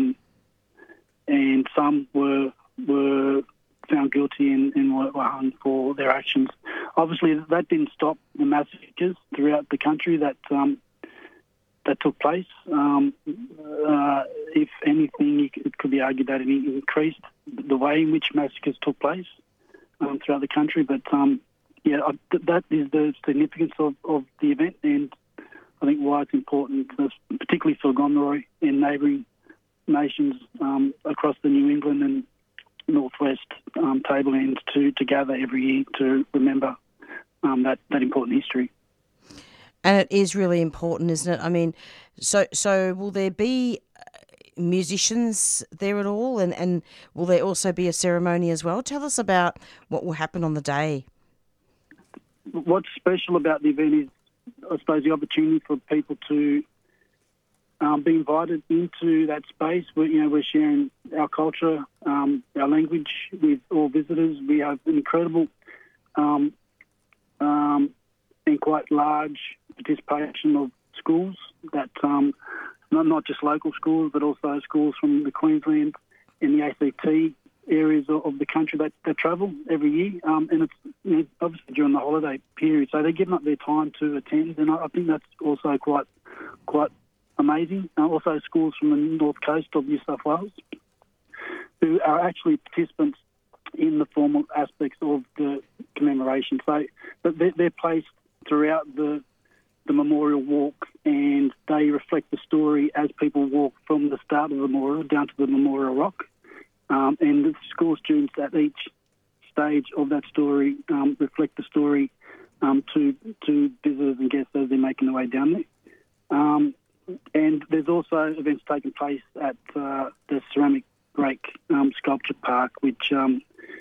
and some were found guilty and were hung for their actions. Obviously, that didn't stop the massacres throughout the country that took place. If anything, it could be argued that it increased the way in which massacres took place throughout the country. But that is the significance of the event, and I think why it's important, particularly for Gomeroi and neighbouring nations across the New England and Northwest tablelands to gather every year to remember that important history. And it is really important, isn't it? I mean, so will there be musicians there at all? And will there also be a ceremony as well? Tell us about what will happen on the day. What's special about the event is, I suppose, the opportunity for people to be invited into that space. We're sharing our culture, our language with all visitors. We have an incredible and quite large participation of schools that not just local schools, but also schools from the Queensland and the ACT areas of the country that travel every year, and it's obviously during the holiday period, so they're giving up their time to attend, and I think that's also quite amazing. Also schools from the north coast of New South Wales who are actually participants in the formal aspects of the commemoration. So but they're placed throughout the memorial walk, and they reflect the story as people walk from the start of the memorial down to the memorial rock. And the school students at each stage of that story reflect the story to visitors and guests as they're making their way down there. And there's also events taking place at the Ceramic Rake Sculpture Park, which is an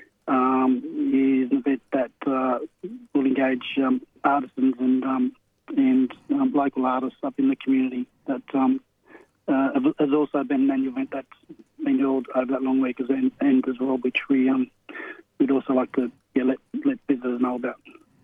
event that will engage artisans and local artists up in the community. That has also been an annual event that's been held over that long week end as well, which we'd also like to let visitors know about.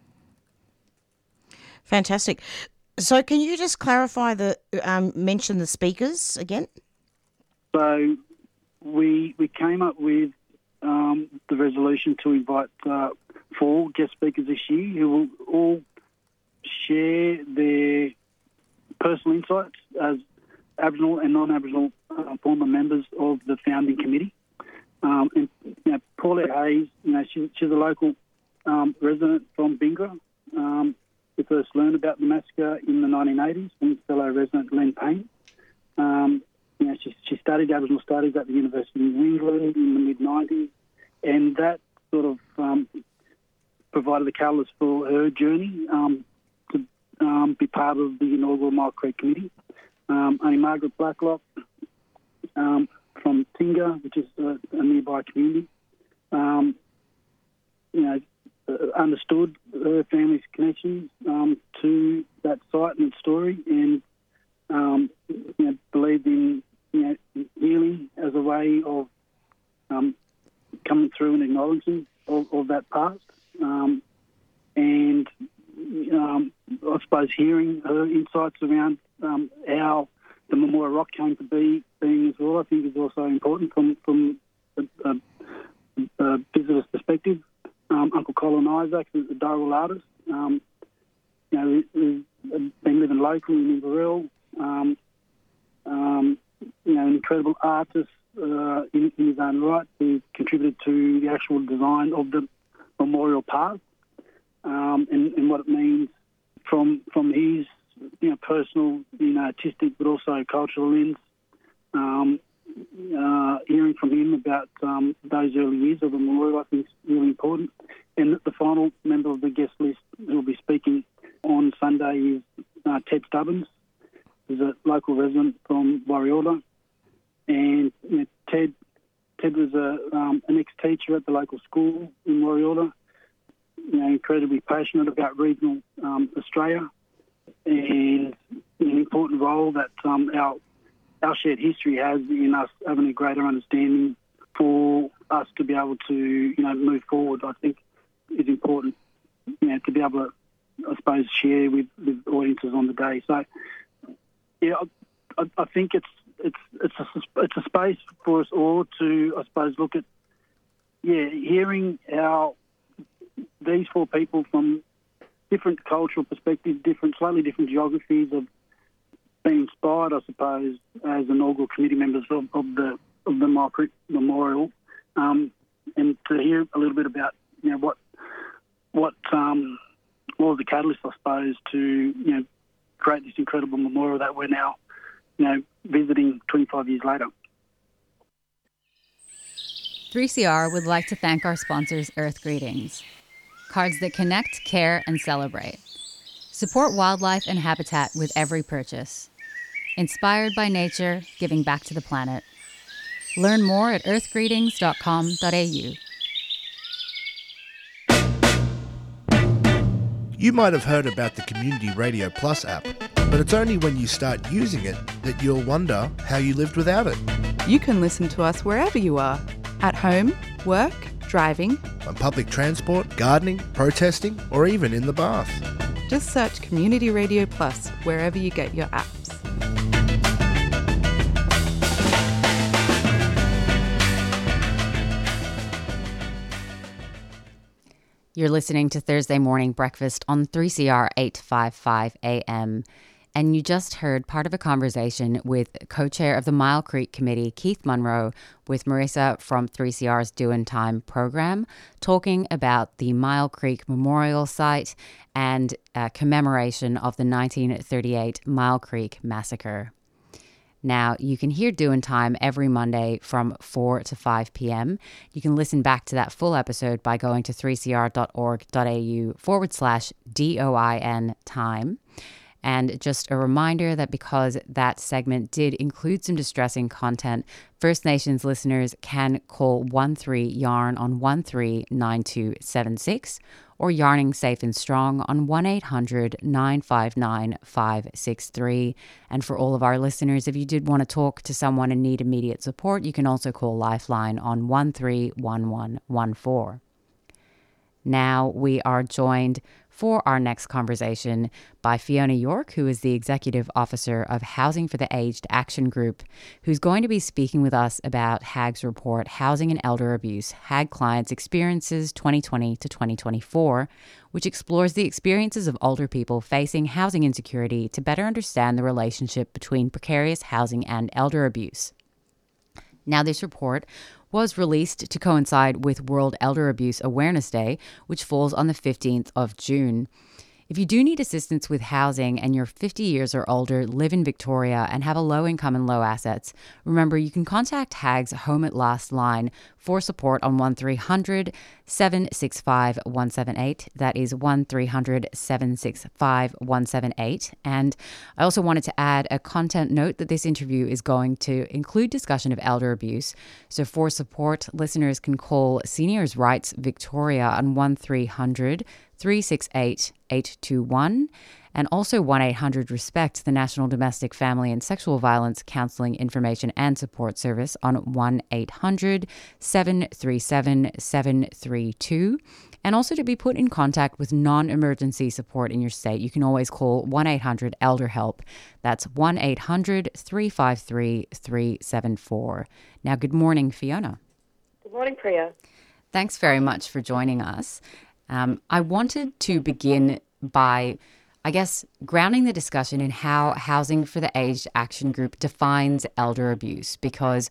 Fantastic. So can you just clarify mention the speakers again? So we came up with the resolution to invite 4 guest speakers this year who will all share their personal insights as Aboriginal and non-Aboriginal former members of the founding committee. And Paulette Hayes, she's a local resident from Bingra. We first learned about the massacre in the 1980s from fellow resident Len Payne. She studied Aboriginal studies at the University of New England in the mid-90s, and that sort of provided the catalyst for her journey to be part of the inaugural Mile Creek Committee. Only Margaret Blacklock from Tinga, which is a nearby community, understood her family's connections to that site and its story, and believed in healing as a way of coming through and acknowledging of that past, and I suppose hearing her insights around how the Memorial Rock came to being as well, I think is also important from a visitor's perspective. Uncle Colin Isaacs is a Darwell artist, who's been living locally in Inverell, an incredible artist in his own right, who contributed to the actual design of the memorial path, and what it means from his personal, artistic, but also cultural lens. Hearing from him about those early years of the memorial, I think, is really important. And the final member of the guest list who will be speaking on Sunday is Ted Stubbins, who's a local resident from Warialda. And Ted was an ex-teacher at the local school in Warialda, incredibly passionate about regional Australia, and an important role that our shared history has in us having a greater understanding for us to be able to, move forward. I think is important, to be able to, I suppose, share with audiences on the day. So, I think it's a space for us all to, I suppose, look at, hearing how these four people from different cultural perspectives, slightly different geographies, have been inspired, I suppose, as inaugural committee members of the Mile Creek Memorial, and to hear a little bit about what was the catalyst, I suppose, to create this incredible memorial that we're now visiting 25 years later. 3CR would like to thank our sponsors, Earth Greetings, cards that connect, care, and celebrate. Support wildlife and habitat with every purchase. Inspired by nature, giving back to the planet. Learn more at earthgreetings.com.au. You might have heard about the Community Radio Plus app, but it's only when you start using it that you'll wonder how you lived without it. You can listen to us wherever you are, at home, work, driving, on public transport, gardening, protesting, or even in the bath. Just search Community Radio Plus wherever you get your apps. You're listening to Thursday Morning Breakfast on 3CR 855 AM. And you just heard part of a conversation with co-chair of the Mile Creek Committee, Keith Munro, with Marissa from 3CR's Doin' Time program, talking about the Mile Creek Memorial Site and commemoration of the 1938 Mile Creek Massacre. Now, you can hear Doin' Time every Monday from 4 to 5 p.m. You can listen back to that full episode by going to 3cr.org.au/DOIN time. And just a reminder that because that segment did include some distressing content, First Nations listeners can call 13-YARN on 139276 or Yarning Safe and Strong on 1-800-959-563. And for all of our listeners, if you did want to talk to someone and need immediate support, you can also call Lifeline on 131114. Now we are joined for our next conversation by Fiona York, who is the Executive Officer of Housing for the Aged Action Group, who's going to be speaking with us about HAG's report, Housing and Elder Abuse, HAG Clients Experiences 2020 to 2024, which explores the experiences of older people facing housing insecurity to better understand the relationship between precarious housing and elder abuse. Now, this report was released to coincide with World Elder Abuse Awareness Day, which falls on the 15th of June. If you do need assistance with housing and you're 50 years or older, live in Victoria and have a low income and low assets, remember you can contact HAG's Home at Last line for support on 1300 765 178. That is 1300 765 178. And I also wanted to add a content note that this interview is going to include discussion of elder abuse. So for support, listeners can call Seniors Rights Victoria on 1300 368 821 and also 1-800-RESPECT, the National Domestic, Family and Sexual Violence Counselling Information and Support Service on 1-800-737-732. And also to be put in contact with non-emergency support in your state, you can always call 1-800-ELDER-HELP. That's 1-800-353-374. Now, good morning, Fiona. Good morning, Priya. Thanks very much for joining us. I wanted to begin by, I guess, grounding the discussion in how Housing for the Aged Action Group defines elder abuse, because,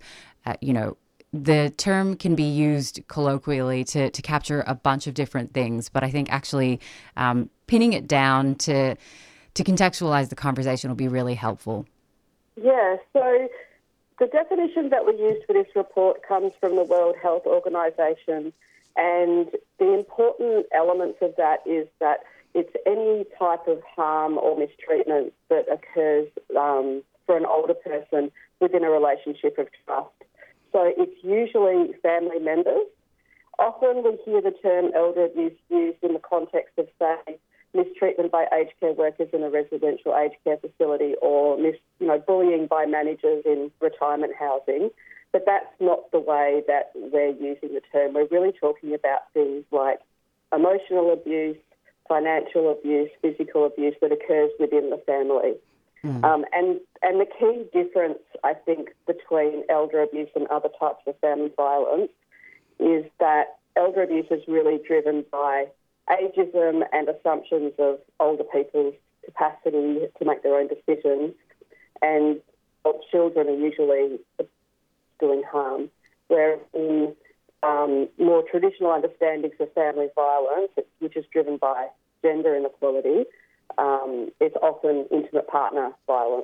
the term can be used colloquially to capture a bunch of different things, but I think actually pinning it down to contextualize the conversation will be really helpful. Yeah, so the definition that we used for this report comes from the World Health Organization, and the important elements of that is that it's any type of harm or mistreatment that occurs for an older person within a relationship of trust. So it's usually family members. Often we hear the term elder abuse used in the context of, say, mistreatment by aged care workers in a residential aged care facility or bullying by managers in retirement housing. But that's not the way that we're using the term. We're really talking about things like emotional abuse, financial abuse, physical abuse that occurs within the family. And the key difference, I think, between elder abuse and other types of family violence is that elder abuse is really driven by ageism and assumptions of older people's capacity to make their own decisions, and children are usually doing harm. Whereas in more traditional understandings of family violence, which is driven by gender inequality, it's often intimate partner violence.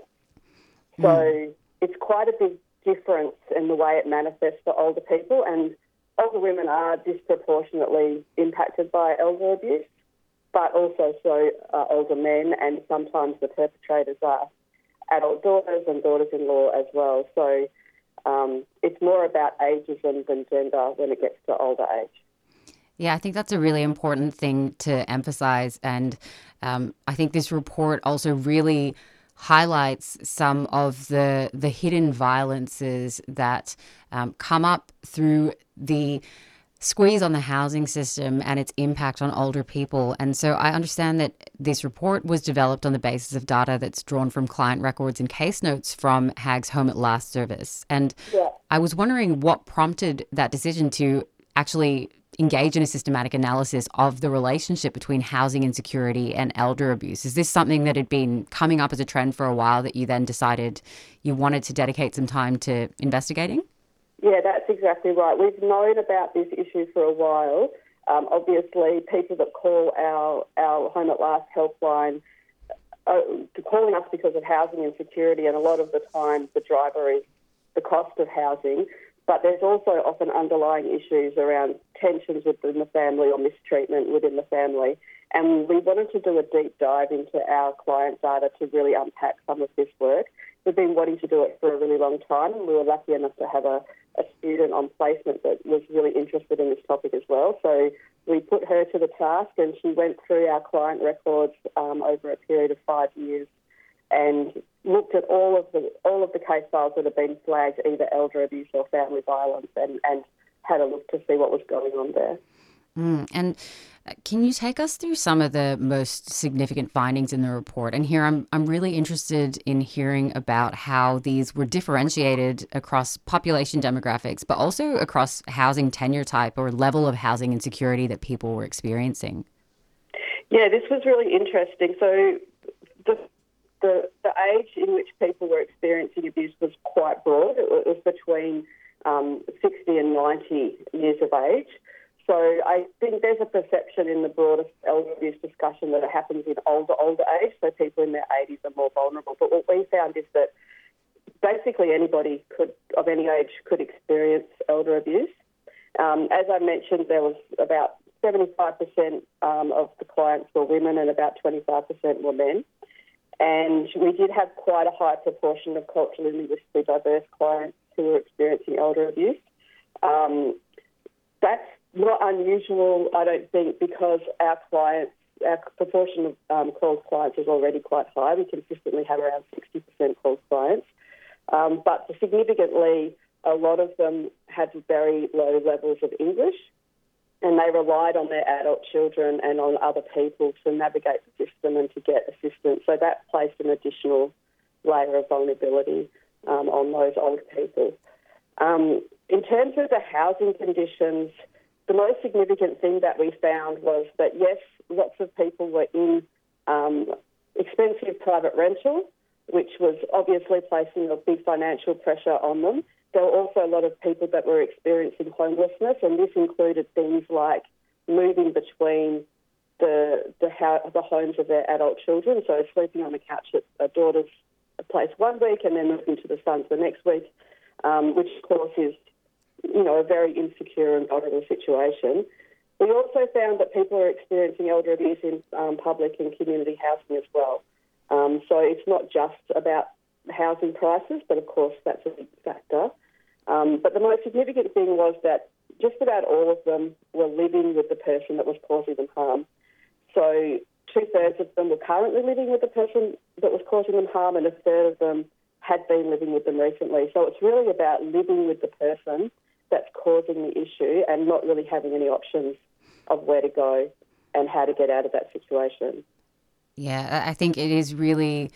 So it's quite a big difference in the way it manifests for older people, and older women are disproportionately impacted by elder abuse, but also so are older men, and sometimes the perpetrators are adult daughters and daughters-in-law as well. So it's more about ageism than gender when it gets to older age. Yeah, I think that's a really important thing to emphasize. And I think this report also really highlights some of the hidden violences that come up through the squeeze on the housing system and its impact on older people. And so I understand that this report was developed on the basis of data that's drawn from client records and case notes from HAG's Home at Last service. And I was wondering what prompted that decision to actually engage in a systematic analysis of the relationship between housing insecurity and elder abuse. Is this something that had been coming up as a trend for a while that you then decided you wanted to dedicate some time to investigating? Yeah, that's exactly right. We've known about this issue for a while. Obviously, people that call our Home at Last helpline are calling us because of housing insecurity, and a lot of the time the driver is the cost of housing. But there's also often underlying issues around tensions within the family or mistreatment within the family. And we wanted to do a deep dive into our client data to really unpack some of this work. We've been wanting to do it for a really long time, and we were lucky enough to have a student on placement that was really interested in this topic as well. So we put her to the task, and she went through our client records over a period of 5 years and looked at all of the case files that have been flagged either elder abuse or family violence, and had a look to see what was going on there. And can you take us through some of the most significant findings in the report? And here I'm really interested in hearing about how these were differentiated across population demographics, but also across housing tenure type or level of housing insecurity that people were experiencing. Yeah, this was really interesting. So the age in which people were experiencing abuse was quite broad. It was between 60 and 90 years of age. So I think there's a perception in the broader elder abuse discussion that it happens in older age, so people in their 80s are more vulnerable. But what we found is that basically anybody of any age could experience elder abuse. As I mentioned, there was about 75% of the clients were women and about 25% were men. And we did have quite a high proportion of culturally and linguistically diverse clients who were experiencing elder abuse. That's not unusual, I don't think, because our proportion of called clients is already quite high. We consistently have around 60% called clients. But significantly, a lot of them had very low levels of English, and they relied on their adult children and on other people to navigate the system and to get assistance. So that placed an additional layer of vulnerability on those older people. In terms of the housing conditions, the most significant thing that we found was that, yes, lots of people were in expensive private rental, which was obviously placing a big financial pressure on them. There were also a lot of people that were experiencing homelessness, and this included things like moving between the homes of their adult children, so sleeping on the couch at a daughter's place one week and then moving to the son's the next week, which of course is, a very insecure and vulnerable situation. We also found that people are experiencing elder abuse in public and community housing as well. So it's not just about housing prices, but of course that's a big factor. But the most significant thing was that just about all of them were living with the person that was causing them harm. So 2/3 of them were currently living with the person that was causing them harm, and 1/3 of them had been living with them recently. So it's really about living with the person that's causing the issue and not really having any options of where to go and how to get out of that situation. Yeah, I think it is really,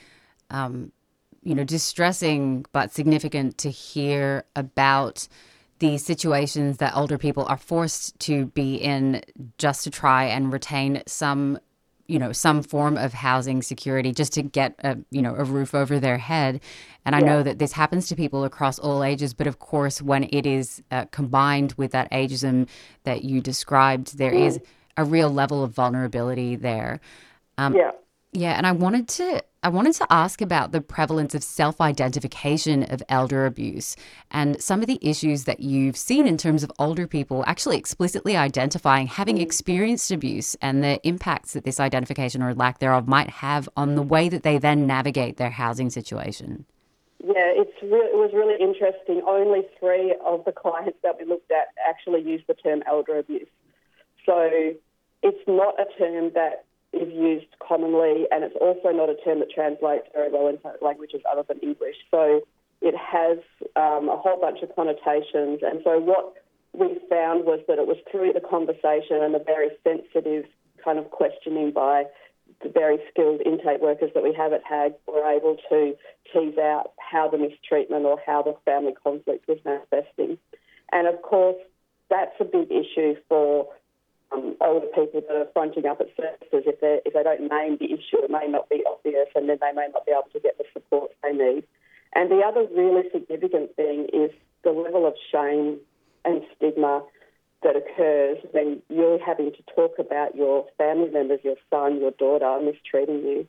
distressing but significant to hear about the situations that older people are forced to be in just to try and retain some form of housing security, just to get a roof over their head. And I know that this happens to people across all ages, but of course, when it is combined with that ageism that you described, there is a real level of vulnerability there. Yeah, and I wanted to ask about the prevalence of self-identification of elder abuse and some of the issues that you've seen in terms of older people actually explicitly identifying having experienced abuse and the impacts that this identification or lack thereof might have on the way that they then navigate their housing situation. Yeah, it was really interesting. Only 3 of the clients that we looked at actually used the term elder abuse. So it's not a term that is used commonly, and it's also not a term that translates very well into languages other than English. So it has a whole bunch of connotations. And so what we found was that it was through the conversation and the very sensitive kind of questioning by the very skilled intake workers that we have at HAG were able to tease out how the mistreatment or how the family conflict was manifesting. And of course, that's a big issue for older people that are fronting up at services. If they don't name the issue, it may not be obvious, and then they may not be able to get the support they need. And the other really significant thing is the level of shame and stigma that occurs when you're having to talk about your family members, your son, your daughter, mistreating you.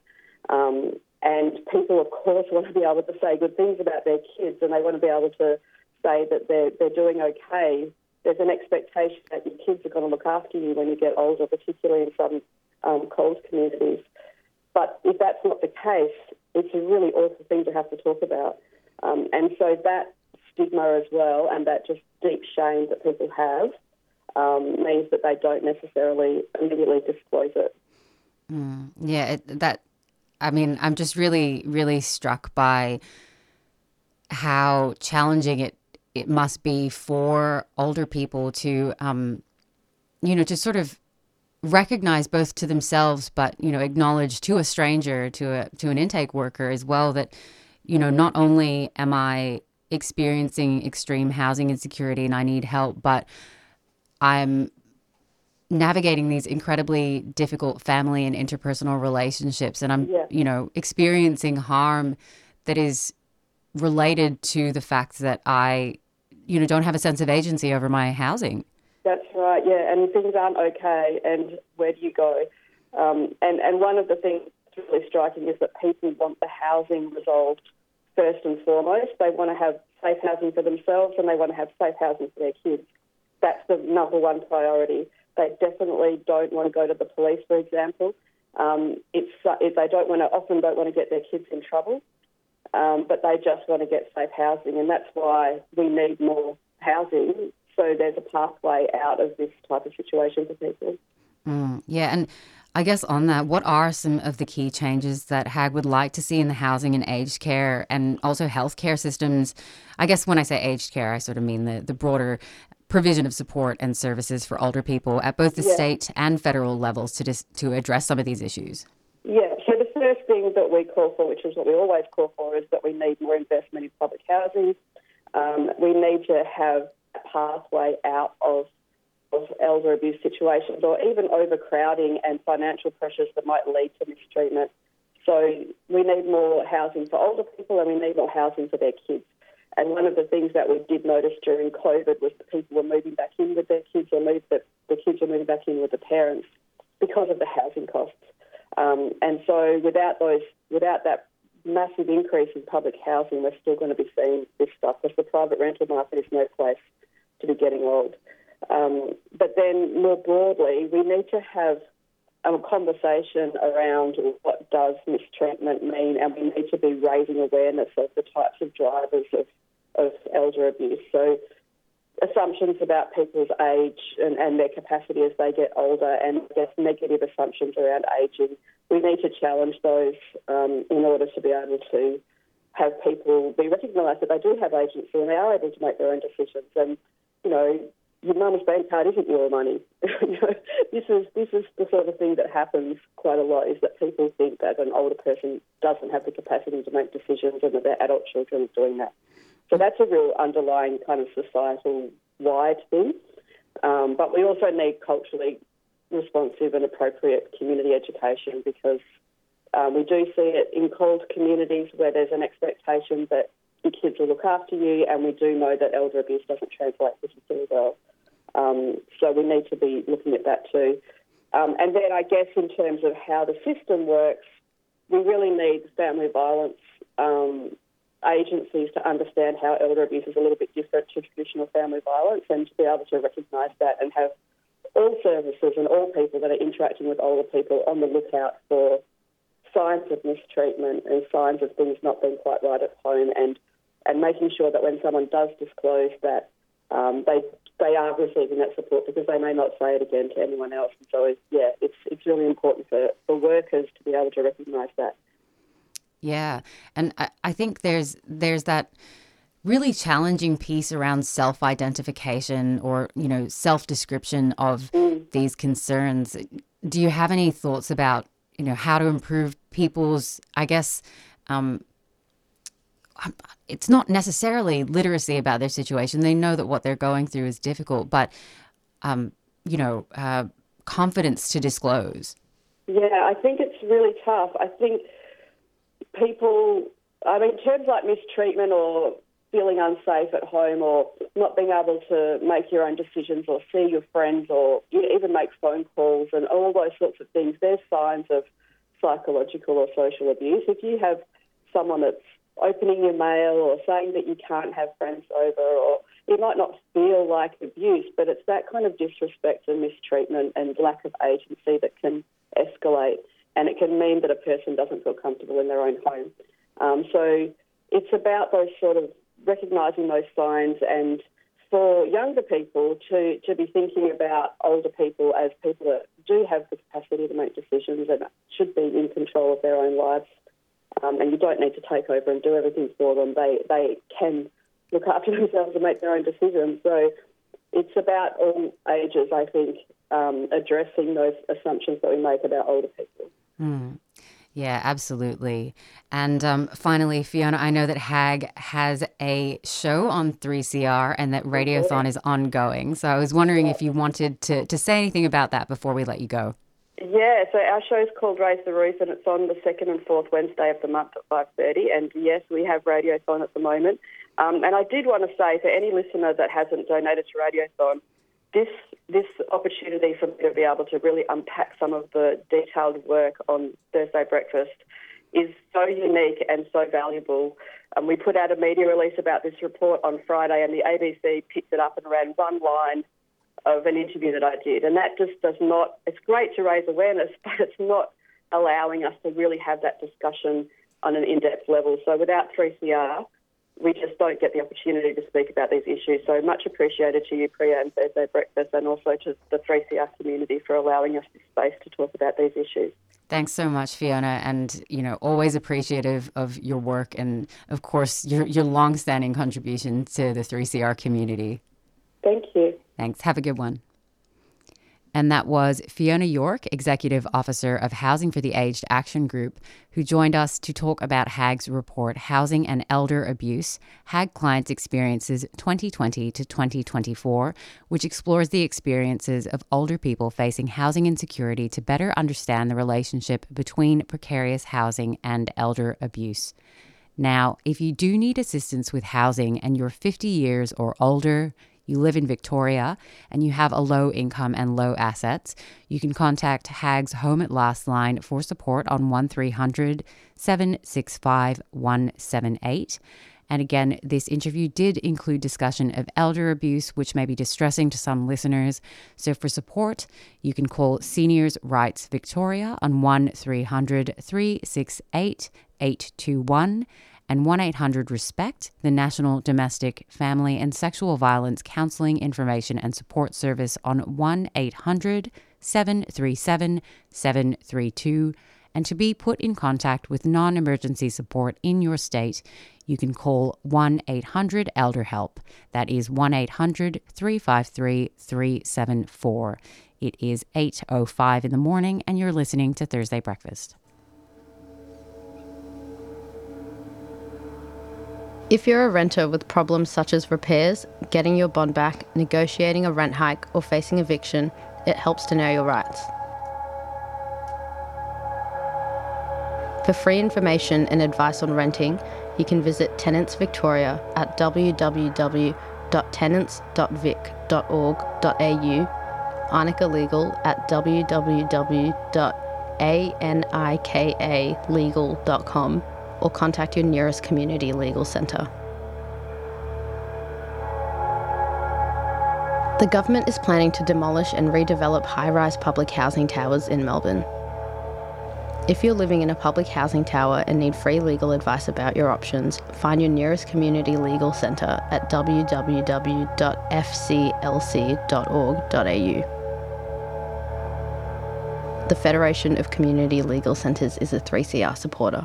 And people, of course, want to be able to say good things about their kids, and they want to be able to say that they're doing okay. There's an expectation that your kids are going to look after you when you get older, particularly in some cold communities. But if that's not the case, it's a really awful thing to have to talk about. And so that stigma as well, and that just deep shame that people have, means that they don't necessarily immediately disclose it. I'm just really, really struck by how challenging it must be for older people to, to sort of recognize both to themselves, but, acknowledge to a stranger, to an intake worker as well, that, not only am I experiencing extreme housing insecurity and I need help, but I'm navigating these incredibly difficult family and interpersonal relationships, and I'm, experiencing harm that is related to the fact that I, don't have a sense of agency over my housing. That's right. Right, yeah, and things aren't okay, and where do you go? And one of the things that's really striking is that people want the housing resolved first and foremost. They want to have safe housing for themselves, and they want to have safe housing for their kids. That's the number one priority. They definitely don't want to go to the police, for example. They don't want to get their kids in trouble, but they just want to get safe housing, and that's why we need more housing. So there's a pathway out of this type of situation for people. Yeah, and I guess on that, what are some of the key changes that HAG would like to see in the housing and aged care and also healthcare systems? I guess when I say aged care, I sort of mean the broader provision of support and services for older people at both the state and federal levels to address some of these issues. Yeah, so the first thing that we call for, which is what we always call for, is that we need more investment in public housing. We need to have a pathway out of elder abuse situations, or even overcrowding and financial pressures that might lead to mistreatment. So we need more housing for older people, and we need more housing for their kids. And one of the things that we did notice during COVID was that people were moving back in with their kids, or the kids were moving back in with the parents because of the housing costs. And so without that massive increase in public housing, we're still going to be seeing this stuff, because the private rental market is no place to be getting old. But then more broadly, we need to have a conversation around what does mistreatment mean, and we need to be raising awareness of the types of drivers of elder abuse. So assumptions about people's age and their capacity as they get older, and I guess negative assumptions around ageing. We need to challenge those in order to be able to have people be recognised that they do have agency and they are able to make their own decisions. And, you know, your mum's bank card isn't your money. This is the sort of thing that happens quite a lot, is that people think that an older person doesn't have the capacity to make decisions and that their adult children are doing that. So that's a real underlying kind of societal-wide thing. But we also need culturally responsive and appropriate community education, because we do see it in cold communities where there's an expectation that your kids will look after you, and we do know that elder abuse doesn't translate particularly well. So we need to be looking at that too. And then I guess in terms of how the system works, we really need family violence agencies to understand how elder abuse is a little bit different to traditional family violence, and to be able to recognise that and have all services and all people that are interacting with older people on the lookout for signs of mistreatment and signs of things not being quite right at home, and making sure that when someone does disclose that, they are receiving that support, because they may not say it again to anyone else. And so, yeah, it's really important for workers to be able to recognise that. Yeah, and I think there's that really challenging piece around self-identification, or, you know, self-description of these concerns. Do you have any thoughts about, you know, how to improve people's, I guess, it's not necessarily literacy about their situation. They know that what they're going through is difficult, but, confidence to disclose. Yeah, I think it's really tough. I think people, terms like mistreatment or feeling unsafe at home, or not being able to make your own decisions or see your friends, or even make phone calls, and all those sorts of things, they're signs of psychological or social abuse. If you have someone that's opening your mail or saying that you can't have friends over, or it might not feel like abuse, but it's that kind of disrespect and mistreatment and lack of agency that can escalate, and it can mean that a person doesn't feel comfortable in their own home. So it's about those sort of recognising those signs, and for younger people to be thinking about older people as people that do have the capacity to make decisions and should be in control of their own lives. And you don't need to take over and do everything for them. They can look after themselves and make their own decisions. So it's about all ages, I think, addressing those assumptions that we make about older people. Yeah, absolutely. And finally, Fiona, I know that HAG has a show on 3CR and that Radiothon is ongoing. So I was wondering if you wanted to say anything about that before we let you go. Yeah, so our show's called Raise the Roof, and it's on the second and fourth Wednesday of the month at 5:30. And yes, we have Radiothon at the moment. And I did want to say, for any listener that hasn't donated to Radiothon, this this opportunity for me to be able to really unpack some of the detailed work on Thursday Breakfast is so unique and so valuable. We put out a media release about this report on Friday, and the ABC picked it up and ran one line of an interview that I did. And that just does not, it's great to raise awareness, but it's not allowing us to really have that discussion on an in-depth level. So without 3CR, we just don't get the opportunity to speak about these issues. So much appreciated to you, Priya, and Thursday Breakfast, and also to the 3CR community for allowing us this space to talk about these issues. Thanks so much, Fiona, and always appreciative of your work and, of course, your long-standing contribution to the 3CR community. Thank you. Thanks. Have a good one. And that was Fiona York, Executive Officer of Housing for the Aged Action Group, who joined us to talk about HAG's report, Housing and Elder Abuse, HAG Clients Experiences 2020 to 2024, which explores the experiences of older people facing housing insecurity to better understand the relationship between precarious housing and elder abuse. Now, if you do need assistance with housing and you're 50 years or older, you live in Victoria, and you have a low income and low assets, you can contact HAG's Home at Last line for support on 1300 765 178. And again, this interview did include discussion of elder abuse, which may be distressing to some listeners. So for support, you can call Seniors Rights Victoria on 1300 368 821. and 1-800-RESPECT, the National Domestic, Family and Sexual Violence Counselling Information and Support Service on 1-800-737-732. And to be put in contact with non-emergency support in your state, you can call 1-800-ELDER-HELP. That is 1-800-353-374. It is 8:05 in the morning, and you're listening to Thursday Breakfast. If you're a renter with problems such as repairs, getting your bond back, negotiating a rent hike, or facing eviction, it helps to know your rights. For free information and advice on renting, you can visit Tenants Victoria at www.tenants.vic.org.au, Arnica Legal at www.anikalegal.com, or contact your nearest community legal centre. The government is planning to demolish and redevelop high-rise public housing towers in Melbourne. If you're living in a public housing tower and need free legal advice about your options, find your nearest community legal centre at www.fclc.org.au. The Federation of Community Legal Centres is a 3CR supporter.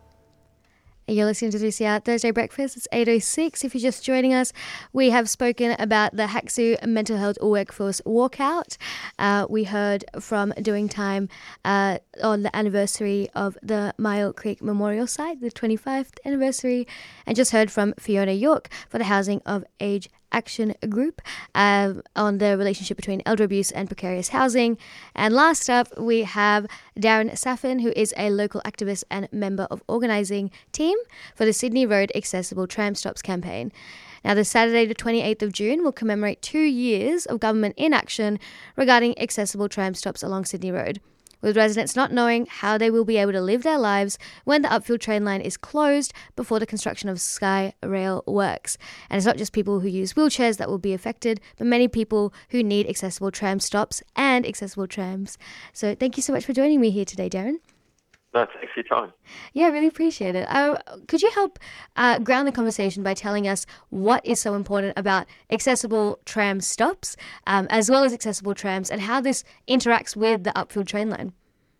You're listening to 3CR Thursday Breakfast. It's 8:06. If you're just joining us, we have spoken about the HACSU Mental Health Workforce Walkout. We heard from Doing Time on the anniversary of the Myall Creek Memorial Site, the 25th anniversary, and just heard from Fiona York for the Housing of Age Action Group on the relationship between elder abuse and precarious housing. And last up, we have Darren Saffin, who is a local activist and member of organising team for the Sydney Road Accessible Tram Stops campaign. Now, the Saturday the 28th of June will commemorate 2 years of government inaction regarding accessible tram stops along Sydney Road, with residents not knowing how they will be able to live their lives when the upfield train line is closed before the construction of Sky Rail works. And it's not just people who use wheelchairs that will be affected, but many people who need accessible tram stops and accessible trams. So thank you so much for joining me here today, Darren. No, thanks for your time. Yeah, I really appreciate it. Could you help ground the conversation by telling us what is so important about accessible tram stops, as well as accessible trams, and how this interacts with the upfield train line?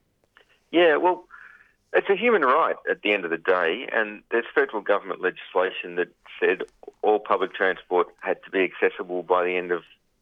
Yeah, well, it's a human right at the end of the day, and there's federal government legislation that said all public transport had to be accessible by the end of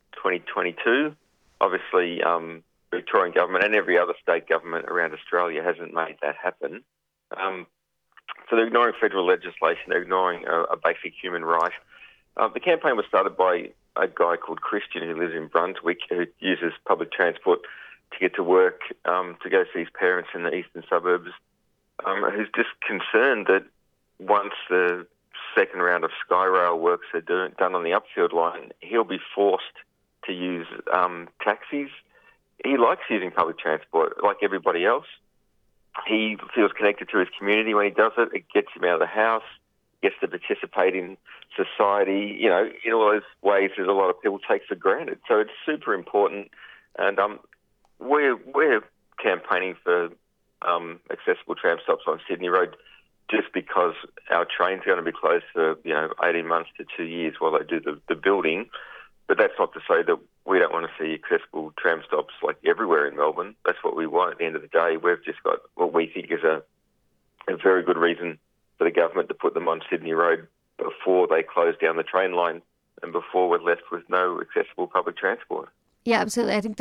2022. Obviously, Victorian government and every other state government around Australia hasn't made that happen. So they're ignoring federal legislation, they're ignoring a basic human right. The campaign was started by a guy called Christian who lives in Brunswick, who uses public transport to get to work, to go see his parents in the eastern suburbs, who's just concerned that once the second round of Sky Rail works are done on the upfield line, he'll be forced to use taxis. He likes using public transport like everybody else. He feels connected to his community when he does it. It gets him out of the house, gets to participate in society, in all those ways that a lot of people take for granted. So it's super important. And we're campaigning for accessible tram stops on Sydney Road just because our trains are going to be closed for 18 months to 2 years while they do the building. But that's not to say that we don't want to see accessible tram stops like everywhere in Melbourne. That's what we want at the end of the day. We've just got what we think is a very good reason for the government to put them on Sydney Road before they close down the train line and before we're left with no accessible public transport. Yeah, absolutely. I think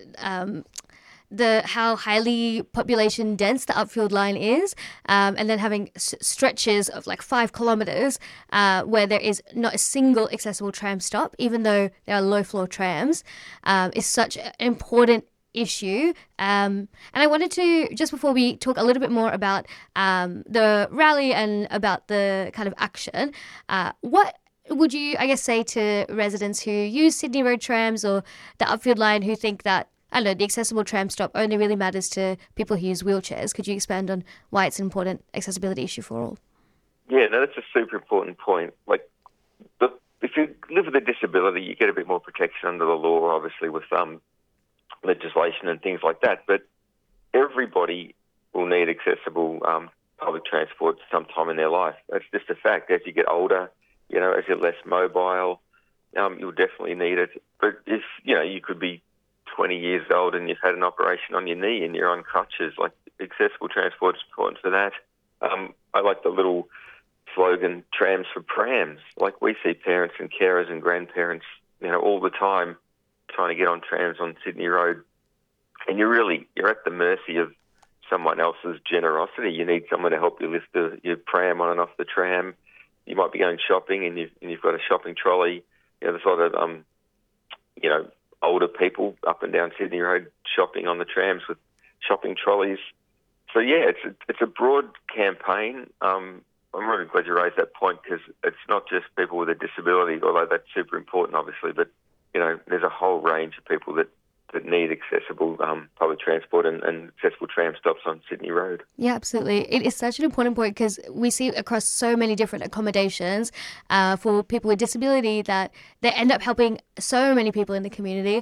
the how highly population dense the Upfield line is, and then having stretches of like 5 kilometres where there is not a single accessible tram stop, even though there are low floor trams, is such an important issue. And I wanted to, just before we talk a little bit more about the rally and about the kind of action, what would you, I guess, say to residents who use Sydney Road trams or the Upfield line who think that, I don't know, the accessible tram stop only really matters to people who use wheelchairs? Could you expand on why it's an important accessibility issue for all? Yeah, no, that's a super important point. Like, if you live with a disability, you get a bit more protection under the law, obviously, with legislation and things like that. But everybody will need accessible public transport sometime in their life. That's just a fact. As you get older, as you're less mobile, you'll definitely need it. But if, you could be 20 years old and you've had an operation on your knee and you're on crutches, like, accessible transport is important for that. I like the little slogan, trams for prams. Like, we see parents and carers and grandparents, all the time trying to get on trams on Sydney Road. And you're at the mercy of someone else's generosity. You need someone to help you lift your pram on and off the tram. You might be going shopping and you've got a shopping trolley. There's a lot of, older people up and down Sydney Road shopping on the trams with shopping trolleys. So, yeah, it's a broad campaign. I'm really glad you raised that point because it's not just people with a disability, although that's super important, obviously, but, there's a whole range of people that need accessible public transport and accessible tram stops on Sydney Road. Yeah, absolutely. It is such an important point because we see across so many different accommodations for people with disability that they end up helping so many people in the community.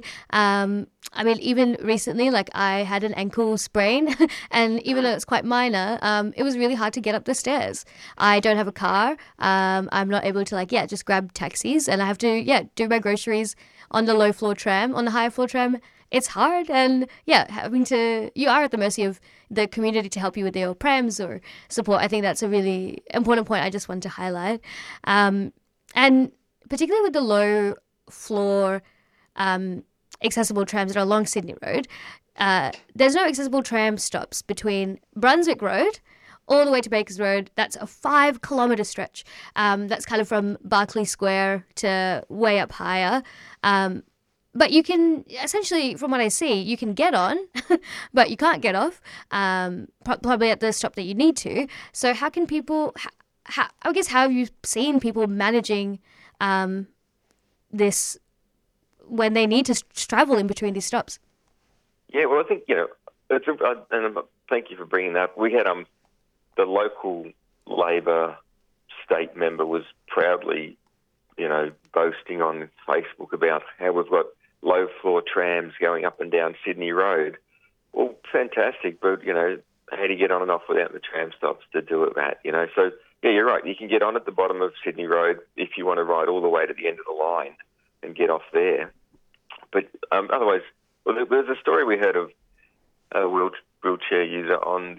Even recently, like, I had an ankle sprain and even though it's quite minor, it was really hard to get up the stairs. I don't have a car. I'm not able to just grab taxis and I have to, do my groceries on the low floor tram. On the higher floor tram, it's hard and you are at the mercy of the community to help you with your prams or support. I think that's a really important point I just wanted to highlight. And particularly with the low floor accessible trams that are along Sydney Road, there's no accessible tram stops between Brunswick Road all the way to Bakers Road. That's a 5 kilometre stretch. That's kind of from Berkeley Square to way up higher. But you can, essentially, from what I see, you can get on, but you can't get off, probably at the stop that you need to. So how can people, how have you seen people managing this when they need to travel in between these stops? Yeah, well, I think, and thank you for bringing that up. We had the local Labor state member was proudly, boasting on Facebook about how we've got low floor trams going up and down Sydney Road. Well, fantastic, but, how do you get on and off without the tram stops to do it at, So, yeah, you're right. You can get on at the bottom of Sydney Road if you want to ride all the way to the end of the line and get off there. But otherwise, well, there's a story we heard of a wheelchair user on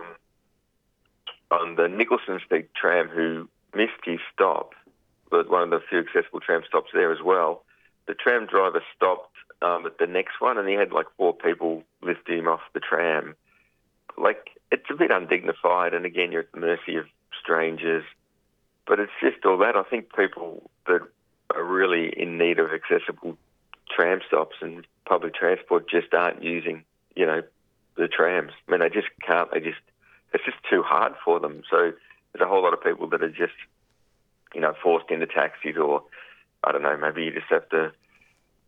the Nicholson Street tram who missed his stop, but one of the few accessible tram stops there as well. The tram driver stopped at the next one and he had 4 people lift him off the tram. It's a bit undignified, and again, you're at the mercy of strangers. But it's just all that. I think people that are really in need of accessible tram stops and public transport just aren't using, the trams. I mean, they just can't. It's just too hard for them. So there's a whole lot of people that are just, forced into taxis, or I don't know, maybe you just have to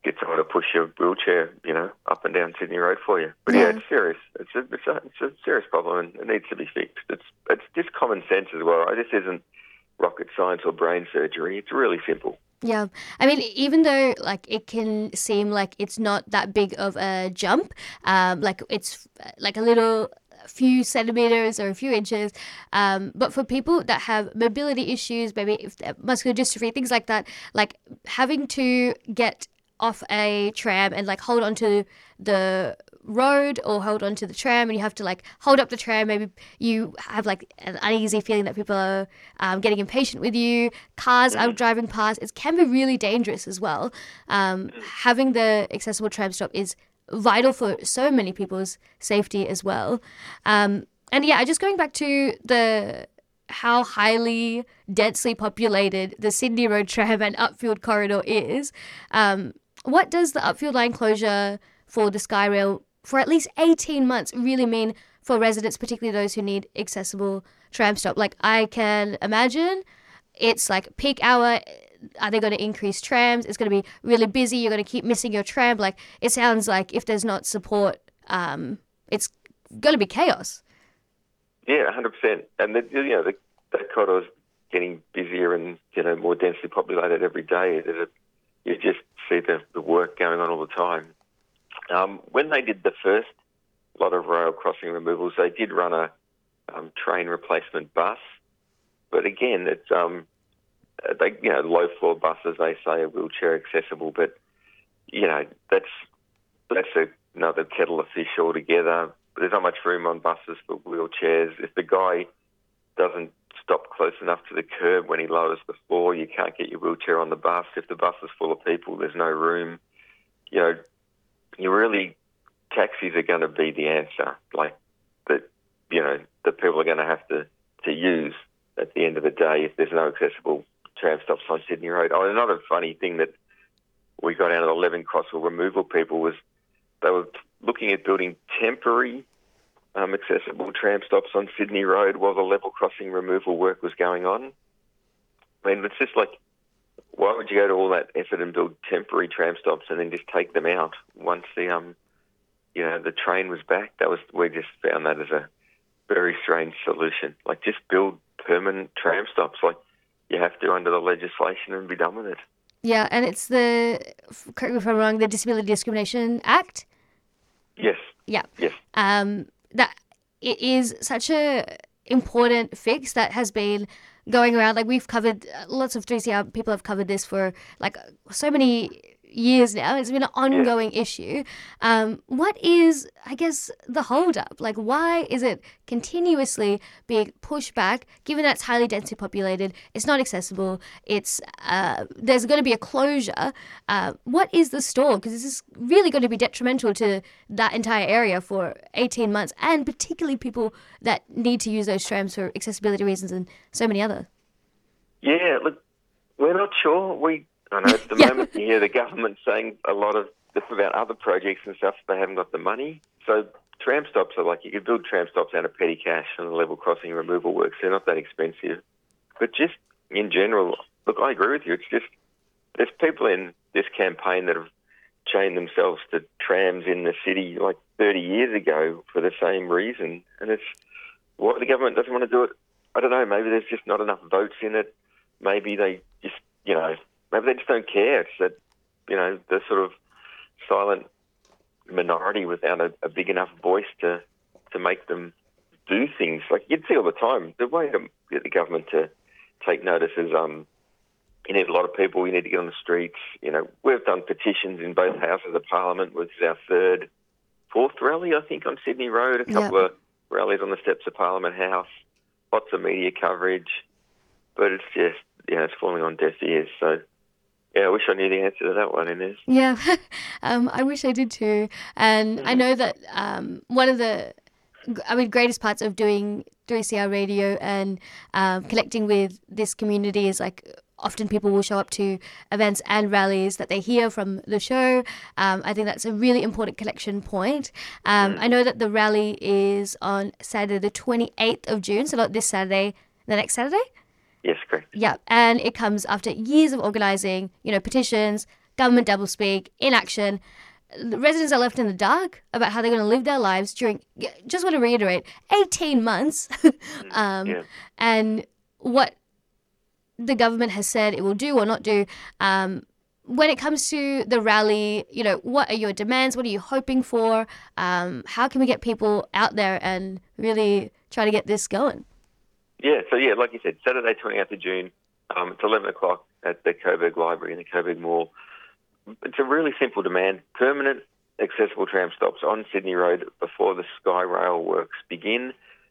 get someone to push your wheelchair, up and down Sydney Road for you. But yeah, it's serious. It's a serious problem, and it needs to be fixed. It's just common sense as well. Right? This isn't rocket science or brain surgery. It's really simple. Yeah. I mean, even though, like, it can seem like it's not that big of a jump, like it's like a few centimeters or a few inches, but for people that have mobility issues, maybe if muscular dystrophy, things like that, like having to get off a tram and like hold onto the road or hold onto the tram, and you have to like hold up the tram, maybe you have like an uneasy feeling that people are getting impatient with you, cars are driving past, it can be really dangerous as well. Having the accessible tram stop is vital for so many people's safety as well. And yeah, just going back to how highly densely populated the Sydney Road tram and Upfield corridor is, what does the Upfield line closure for the SkyRail for at least 18 months really mean for residents, particularly those who need accessible tram stop? Like, I can imagine it's like peak hour. Are they going to increase trams? It's going to be really busy. You're going to keep missing your tram. Like, it sounds like if there's not support, it's going to be chaos. Yeah, 100%. And the corridor is getting busier and more densely populated every day. You just see the work going on all the time. When they did the first lot of rail crossing removals, they did run a train replacement bus, but again, it's low floor buses. They say are wheelchair accessible, but that's another kettle of fish altogether. There's not much room on buses for wheelchairs. If the guy doesn't stop close enough to the curb when he lowers the floor, you can't get your wheelchair on the bus. If the bus is full of people, there's no room. Taxis are going to be the answer, like that people are going to have to use at the end of the day if there's no accessible tram stops on Sydney Road. Oh, another funny thing that we got out of the Levin Crosswell removal people was they were looking at building temporary accessible tram stops on Sydney Road while the level crossing removal work was going on. I mean, it's just like, why would you go to all that effort and build temporary tram stops and then just take them out once the train was back? We just found that as a very strange solution. Like, just build permanent tram stops like you have to under the legislation and be done with it. Yeah, and it's correct me if I'm wrong, the Disability Discrimination Act? Yes. Yeah. Yes. That it is such a important fix that has been going around. Like, we've covered, lots of 3CR people have covered this for like so many years now. It's been an ongoing issue. What is, I guess, the holdup? Like, why is it continuously being pushed back, given that it's highly densely populated, it's not accessible, it's there's going to be a closure? What is the stall? Because this is really going to be detrimental to that entire area for 18 months, and particularly people that need to use those trams for accessibility reasons and so many other. Yeah, look, we're not sure. I know at the moment you hear the government saying a lot of stuff about other projects and stuff, they haven't got the money. So tram stops are like, you could build tram stops out of petty cash and the level crossing removal works. They're not that expensive. But just in general, look, I agree with you. It's just, there's people in this campaign that have chained themselves to trams in the city like 30 years ago for the same reason. And it's, what, the government doesn't want to do it? I don't know. Maybe there's just not enough votes in it. Maybe they just, maybe they just don't care. It's that, the sort of silent minority without a big enough voice to make them do things. Like, you'd see all the time. The way to get the government to take notice is you need a lot of people. You need to get on the streets. We've done petitions in both houses of Parliament, which is our fourth rally, I think, on Sydney Road, a couple of rallies on the steps of Parliament House, lots of media coverage. But it's just, it's falling on deaf ears. So, I wish I knew the answer to that one, Inez. Yeah, I wish I did too. And I know that one of the, greatest parts of doing 3CR radio and connecting with this community is like, often people will show up to events and rallies that they hear from the show. I think that's a really important connection point. I know that the rally is on Saturday, the 28th of June, so not this Saturday, the next Saturday? Yes, correct. Yeah, and it comes after years of organising, petitions, government doublespeak, inaction. The residents are left in the dark about how they're going to live their lives during, just want to reiterate, 18 months. And what the government has said it will do or not do. When it comes to the rally, what are your demands? What are you hoping for? How can we get people out there and really try to get this going? Yeah, so like you said, Saturday 28th of June, it's 11 o'clock at the Coburg Library in the Coburg Mall. It's a really simple demand: permanent accessible tram stops on Sydney Road before the Skyrail works begin.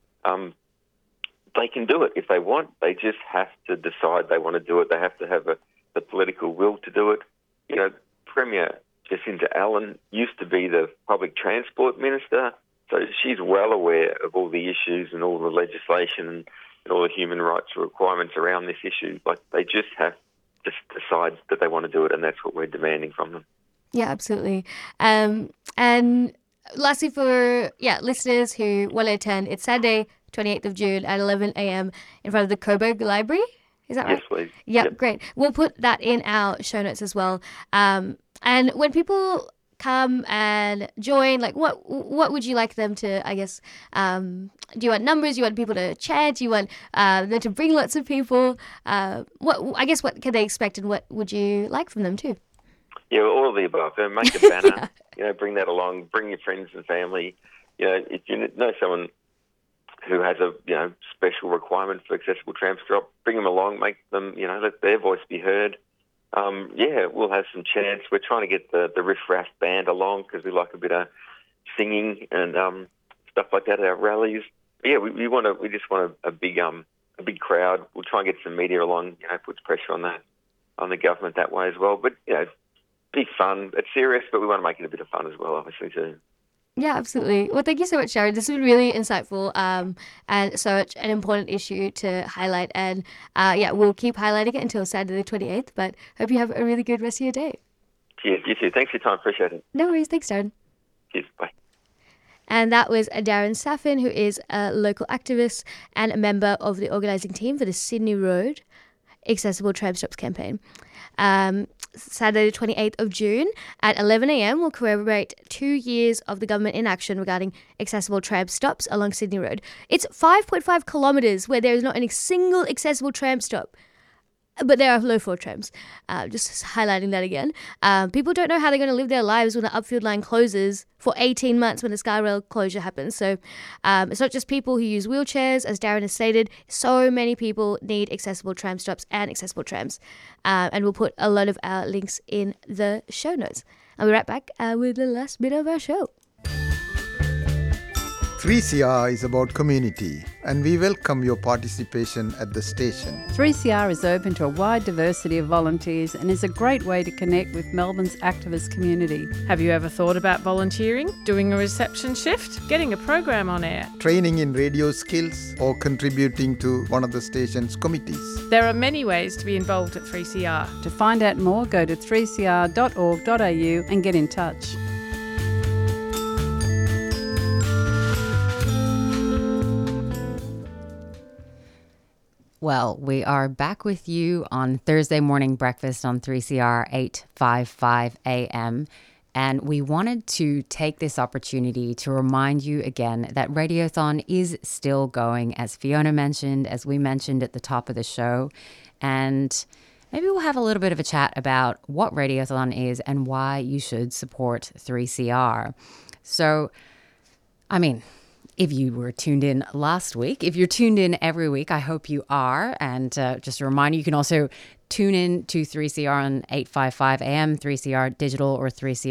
They can do it if they want. They just have to decide they want to do it. They have to have the political will to do it. Premier Jacinta Allen used to be the public transport minister, so she's well aware of all the issues and all the legislation and all the human rights requirements around this issue. Like, they just have to decide that they want to do it, and that's what we're demanding from them. Yeah, absolutely. And lastly, for listeners who want to attend, it's Saturday, 28th of June at 11 a.m. in front of the Coburg Library. Is that right? Yes, please. Yep, great. We'll put that in our show notes as well. And when people come and join, like, what would you like them to, I guess, do you want numbers? Do you want people to chat? Do you want them to bring lots of people? What can they expect, and what would you like from them too? Yeah, all of the above. Make a banner, bring that along, bring your friends and family. If you know someone who has a special requirement for accessible tram stop, bring them along, make them, let their voice be heard. We'll have some chants. We're trying to get the Riff Raff band along because we like a bit of singing and stuff like that at our rallies. Yeah, we just want a big crowd. We'll try and get some media along. Puts pressure on the government that way as well. But be fun. It's serious, but we want to make it a bit of fun as well, obviously too. Yeah, absolutely. Well, thank you so much, Sharon. This has been really insightful and such an important issue to highlight. And we'll keep highlighting it until Saturday the 28th, but hope you have a really good rest of your day. Cheers. You too. Thanks for your time. Appreciate it. No worries. Thanks, Darren. Cheers. Bye. And that was Darren Saffin, who is a local activist and a member of the organising team for the Sydney Road Accessible Tram Stops campaign. Saturday the 28th of June at 11 a.m. will commemorate 2 years of the government inaction regarding accessible tram stops along Sydney Road. It's 5.5 kilometres where there is not a single accessible tram stop. But there are low-floor trams. Just highlighting that again. People don't know how they're going to live their lives when the Upfield line closes for 18 months when the Skyrail closure happens. So it's not just people who use wheelchairs, as Darren has stated. So many people need accessible tram stops and accessible trams. And we'll put a lot of our links in the show notes. I'll be right back with the last bit of our show. 3CR is about community, and we welcome your participation at the station. 3CR is open to a wide diversity of volunteers and is a great way to connect with Melbourne's activist community. Have you ever thought about volunteering, doing a reception shift, getting a program on air, training in radio skills, or contributing to one of the station's committees? There are many ways to be involved at 3CR. To find out more, go to 3cr.org.au and get in touch. Well, we are back with you on Thursday morning breakfast on 3CR 855 AM. And we wanted to take this opportunity to remind you again that Radiothon is still going, as Fiona mentioned, as we mentioned at the top of the show. And maybe we'll have a little bit of a chat about what Radiothon is and why you should support 3CR. So, if you were tuned in last week, if you're tuned in every week, I hope you are. And just a reminder, you can also tune in to 3CR on 855 AM, 3CR digital, or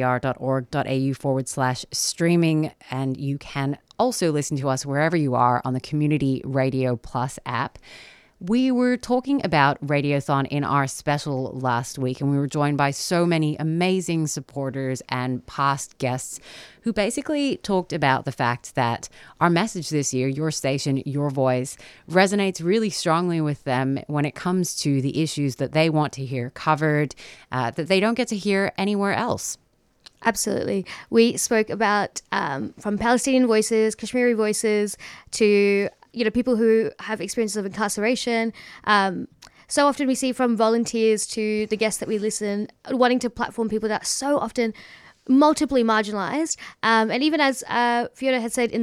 3cr.org.au/streaming. And you can also listen to us wherever you are on the Community Radio Plus app. We were talking about Radiothon in our special last week, and we were joined by so many amazing supporters and past guests who basically talked about the fact that our message this year, your station, your voice, resonates really strongly with them when it comes to the issues that they want to hear covered, that they don't get to hear anywhere else. Absolutely. We spoke about from Palestinian voices, Kashmiri voices, to people who have experiences of incarceration. so often we see from volunteers to the guests that we listen, wanting to platform people that are so often multiply marginalised. And even as Fiona had said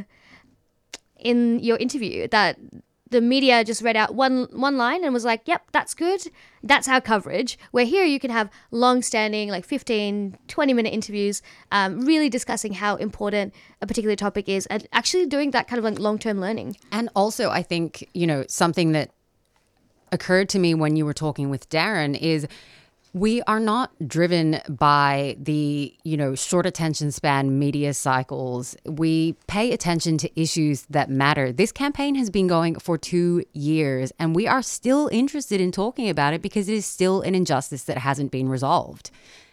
in your interview, that the media just read out one line and was like, yep, that's good. That's our coverage. Where here you can have long-standing, like 15, 20-minute interviews, really discussing how important a particular topic is and actually doing that kind of like long-term learning. And also, I think, something that occurred to me when you were talking with Darren is we are not driven by the, short attention span media cycles. We pay attention to issues that matter. This campaign has been going for 2 years, and we are still interested in talking about it because it is still an injustice that hasn't been resolved.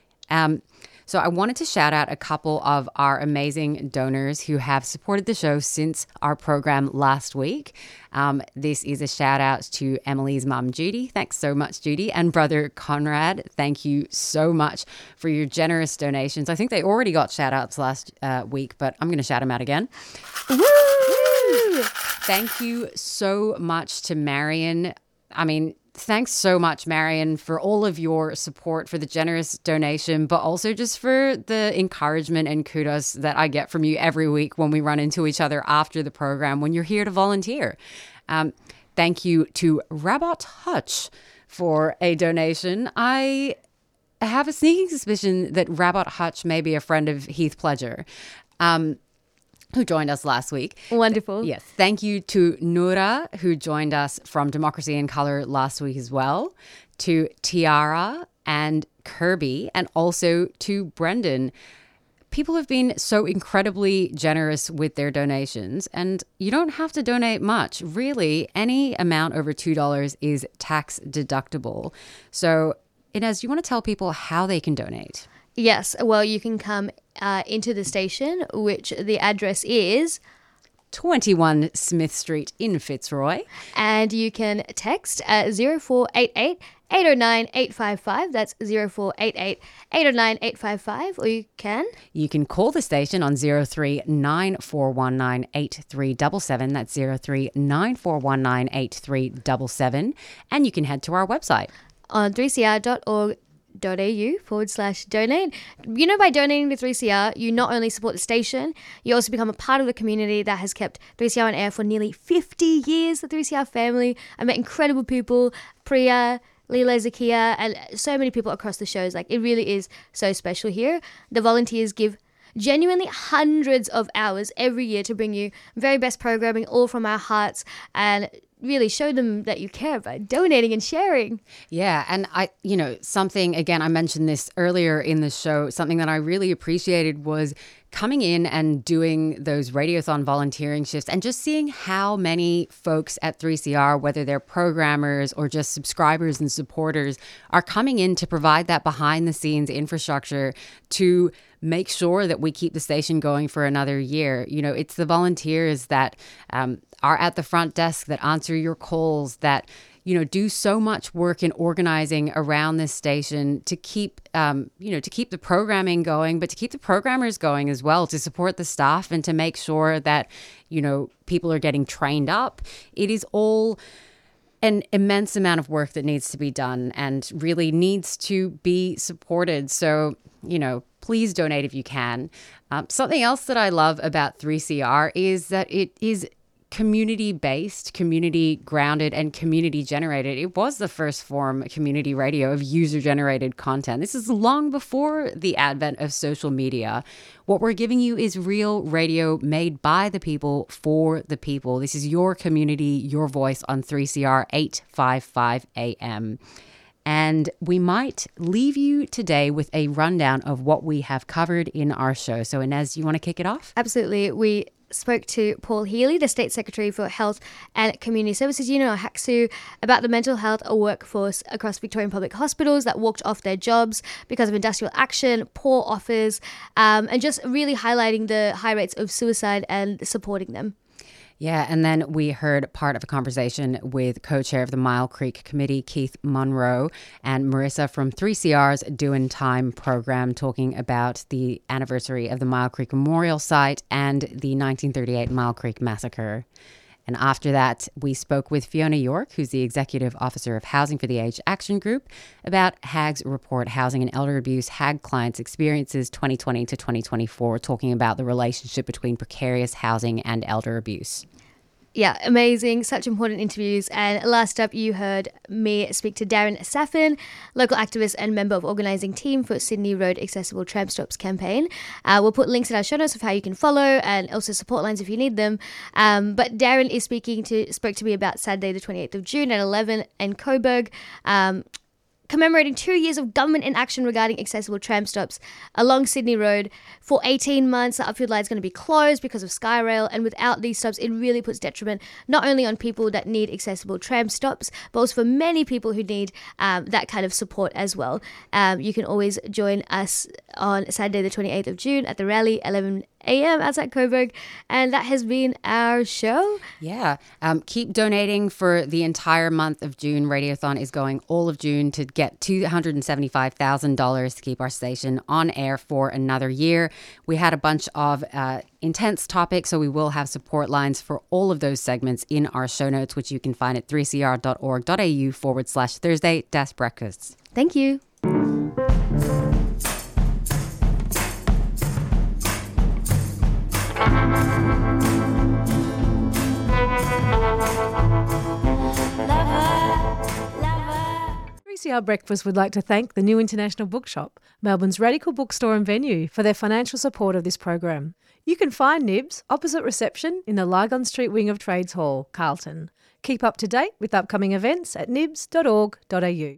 So I wanted to shout out a couple of our amazing donors who have supported the show since our program last week. This is a shout out to Emily's mum, Judy. Thanks so much, Judy. And brother Conrad, thank you so much for your generous donations. I think they already got shout outs last week, but I'm going to shout them out again. Woo! Thank you so much to Marion. Thanks so much, Marion, for all of your support, for the generous donation, but also just for the encouragement and kudos that I get from you every week when we run into each other after the program, when you're here to volunteer. Thank you to Rabot Hutch for a donation. I have a sneaking suspicion that Rabot Hutch may be a friend of Heath Pledger, who joined us last week. Wonderful. Yes. Thank you to Noura, who joined us from Democracy in Colour last week as well, to Tiara and Kirby, and also to Brendan. People have been so incredibly generous with their donations, and you don't have to donate much. Really, any amount over $2 is tax deductible. So, Inez, do you want to tell people how they can donate? Yes, well, you can come into the station, which the address is 21 Smith Street in Fitzroy. And you can text at 0488 809 855. That's 0488 809 855. Or you can call the station on 03 9419 8377. That's 03 9419 8377. And you can head to our website on 3cr.org.au/donate. By donating to 3CR, you not only support the station, you also become a part of the community that has kept 3CR on air for nearly 50 years, the 3CR family. I met incredible people, Priya, Leela, Zakia, and so many people across the shows. It really is so special here. The volunteers give genuinely hundreds of hours every year to bring you very best programming, all from our hearts, and really show them that you care about donating and sharing. Yeah. And something, again, I mentioned this earlier in the show, something that I really appreciated was coming in and doing those Radiothon volunteering shifts and just seeing how many folks at 3CR, whether they're programmers or just subscribers and supporters, are coming in to provide that behind the scenes infrastructure to make sure that we keep the station going for another year. It's the volunteers that are at the front desk, that answer your calls, that do so much work in organizing around this station to keep to keep the programming going, but to keep the programmers going as well, to support the staff and to make sure that people are getting trained up. It is all an immense amount of work that needs to be done and really needs to be supported. So please donate if you can. Something else that I love about 3CR is that it is community-based, community-grounded, and community-generated. It was the first form community radio of user-generated content. This is long before the advent of social media. What we're giving you is real radio made by the people for the people. This is your community, your voice on 3CR 855 AM. And we might leave you today with a rundown of what we have covered in our show. So Inez, you want to kick it off? Absolutely. We spoke to Paul Healy, the State Secretary for Health and Community Services, HACSU, about the mental health workforce across Victorian public hospitals that walked off their jobs because of industrial action, poor offers, and just really highlighting the high rates of suicide and supporting them. Yeah, and then we heard part of a conversation with co-chair of the Mile Creek Committee, Keith Munro, and Marissa from 3CR's Doin' Time program, talking about the anniversary of the Mile Creek Memorial Site and the 1938 Mile Creek Massacre. And after that, we spoke with Fiona York, who's the Executive Officer of Housing for the Aged Action Group, about HAG's report, Housing and Elder Abuse, HAG Clients Experiences 2020 to 2024, talking about the relationship between precarious housing and elder abuse. Yeah, amazing. Such important interviews. And last up, you heard me speak to Darren Safin, local activist and member of organising team for Sydney Road Accessible Tram Stops campaign. We'll put links in our show notes of how you can follow and also support lines if you need them. But Darren is spoke to me about Saturday the 28th of June at 11 in Coburg, commemorating 2 years of government inaction regarding accessible tram stops along Sydney Road. For 18 months, the upfield line is going to be closed because of Skyrail, and without these stops, it really puts detriment not only on people that need accessible tram stops, but also for many people who need that kind of support as well. You can always join us on Saturday the 28th of June at the rally, 11 a.m. outside Coburg, and that has been our show. Yeah. Keep donating for the entire month of June. Radiothon is going all of June to get $275,000 to keep our station on air for another year. We had a bunch of intense topics, so we will have support lines for all of those segments in our show notes, which you can find at 3cr.org.au/Thursday-breakfasts. Thank you. CR Breakfast would like to thank the New International Bookshop, Melbourne's radical bookstore and venue, for their financial support of this program. You can find Nibs opposite reception in the Lygon Street wing of Trades Hall, Carlton. Keep up to date with upcoming events at nibs.org.au.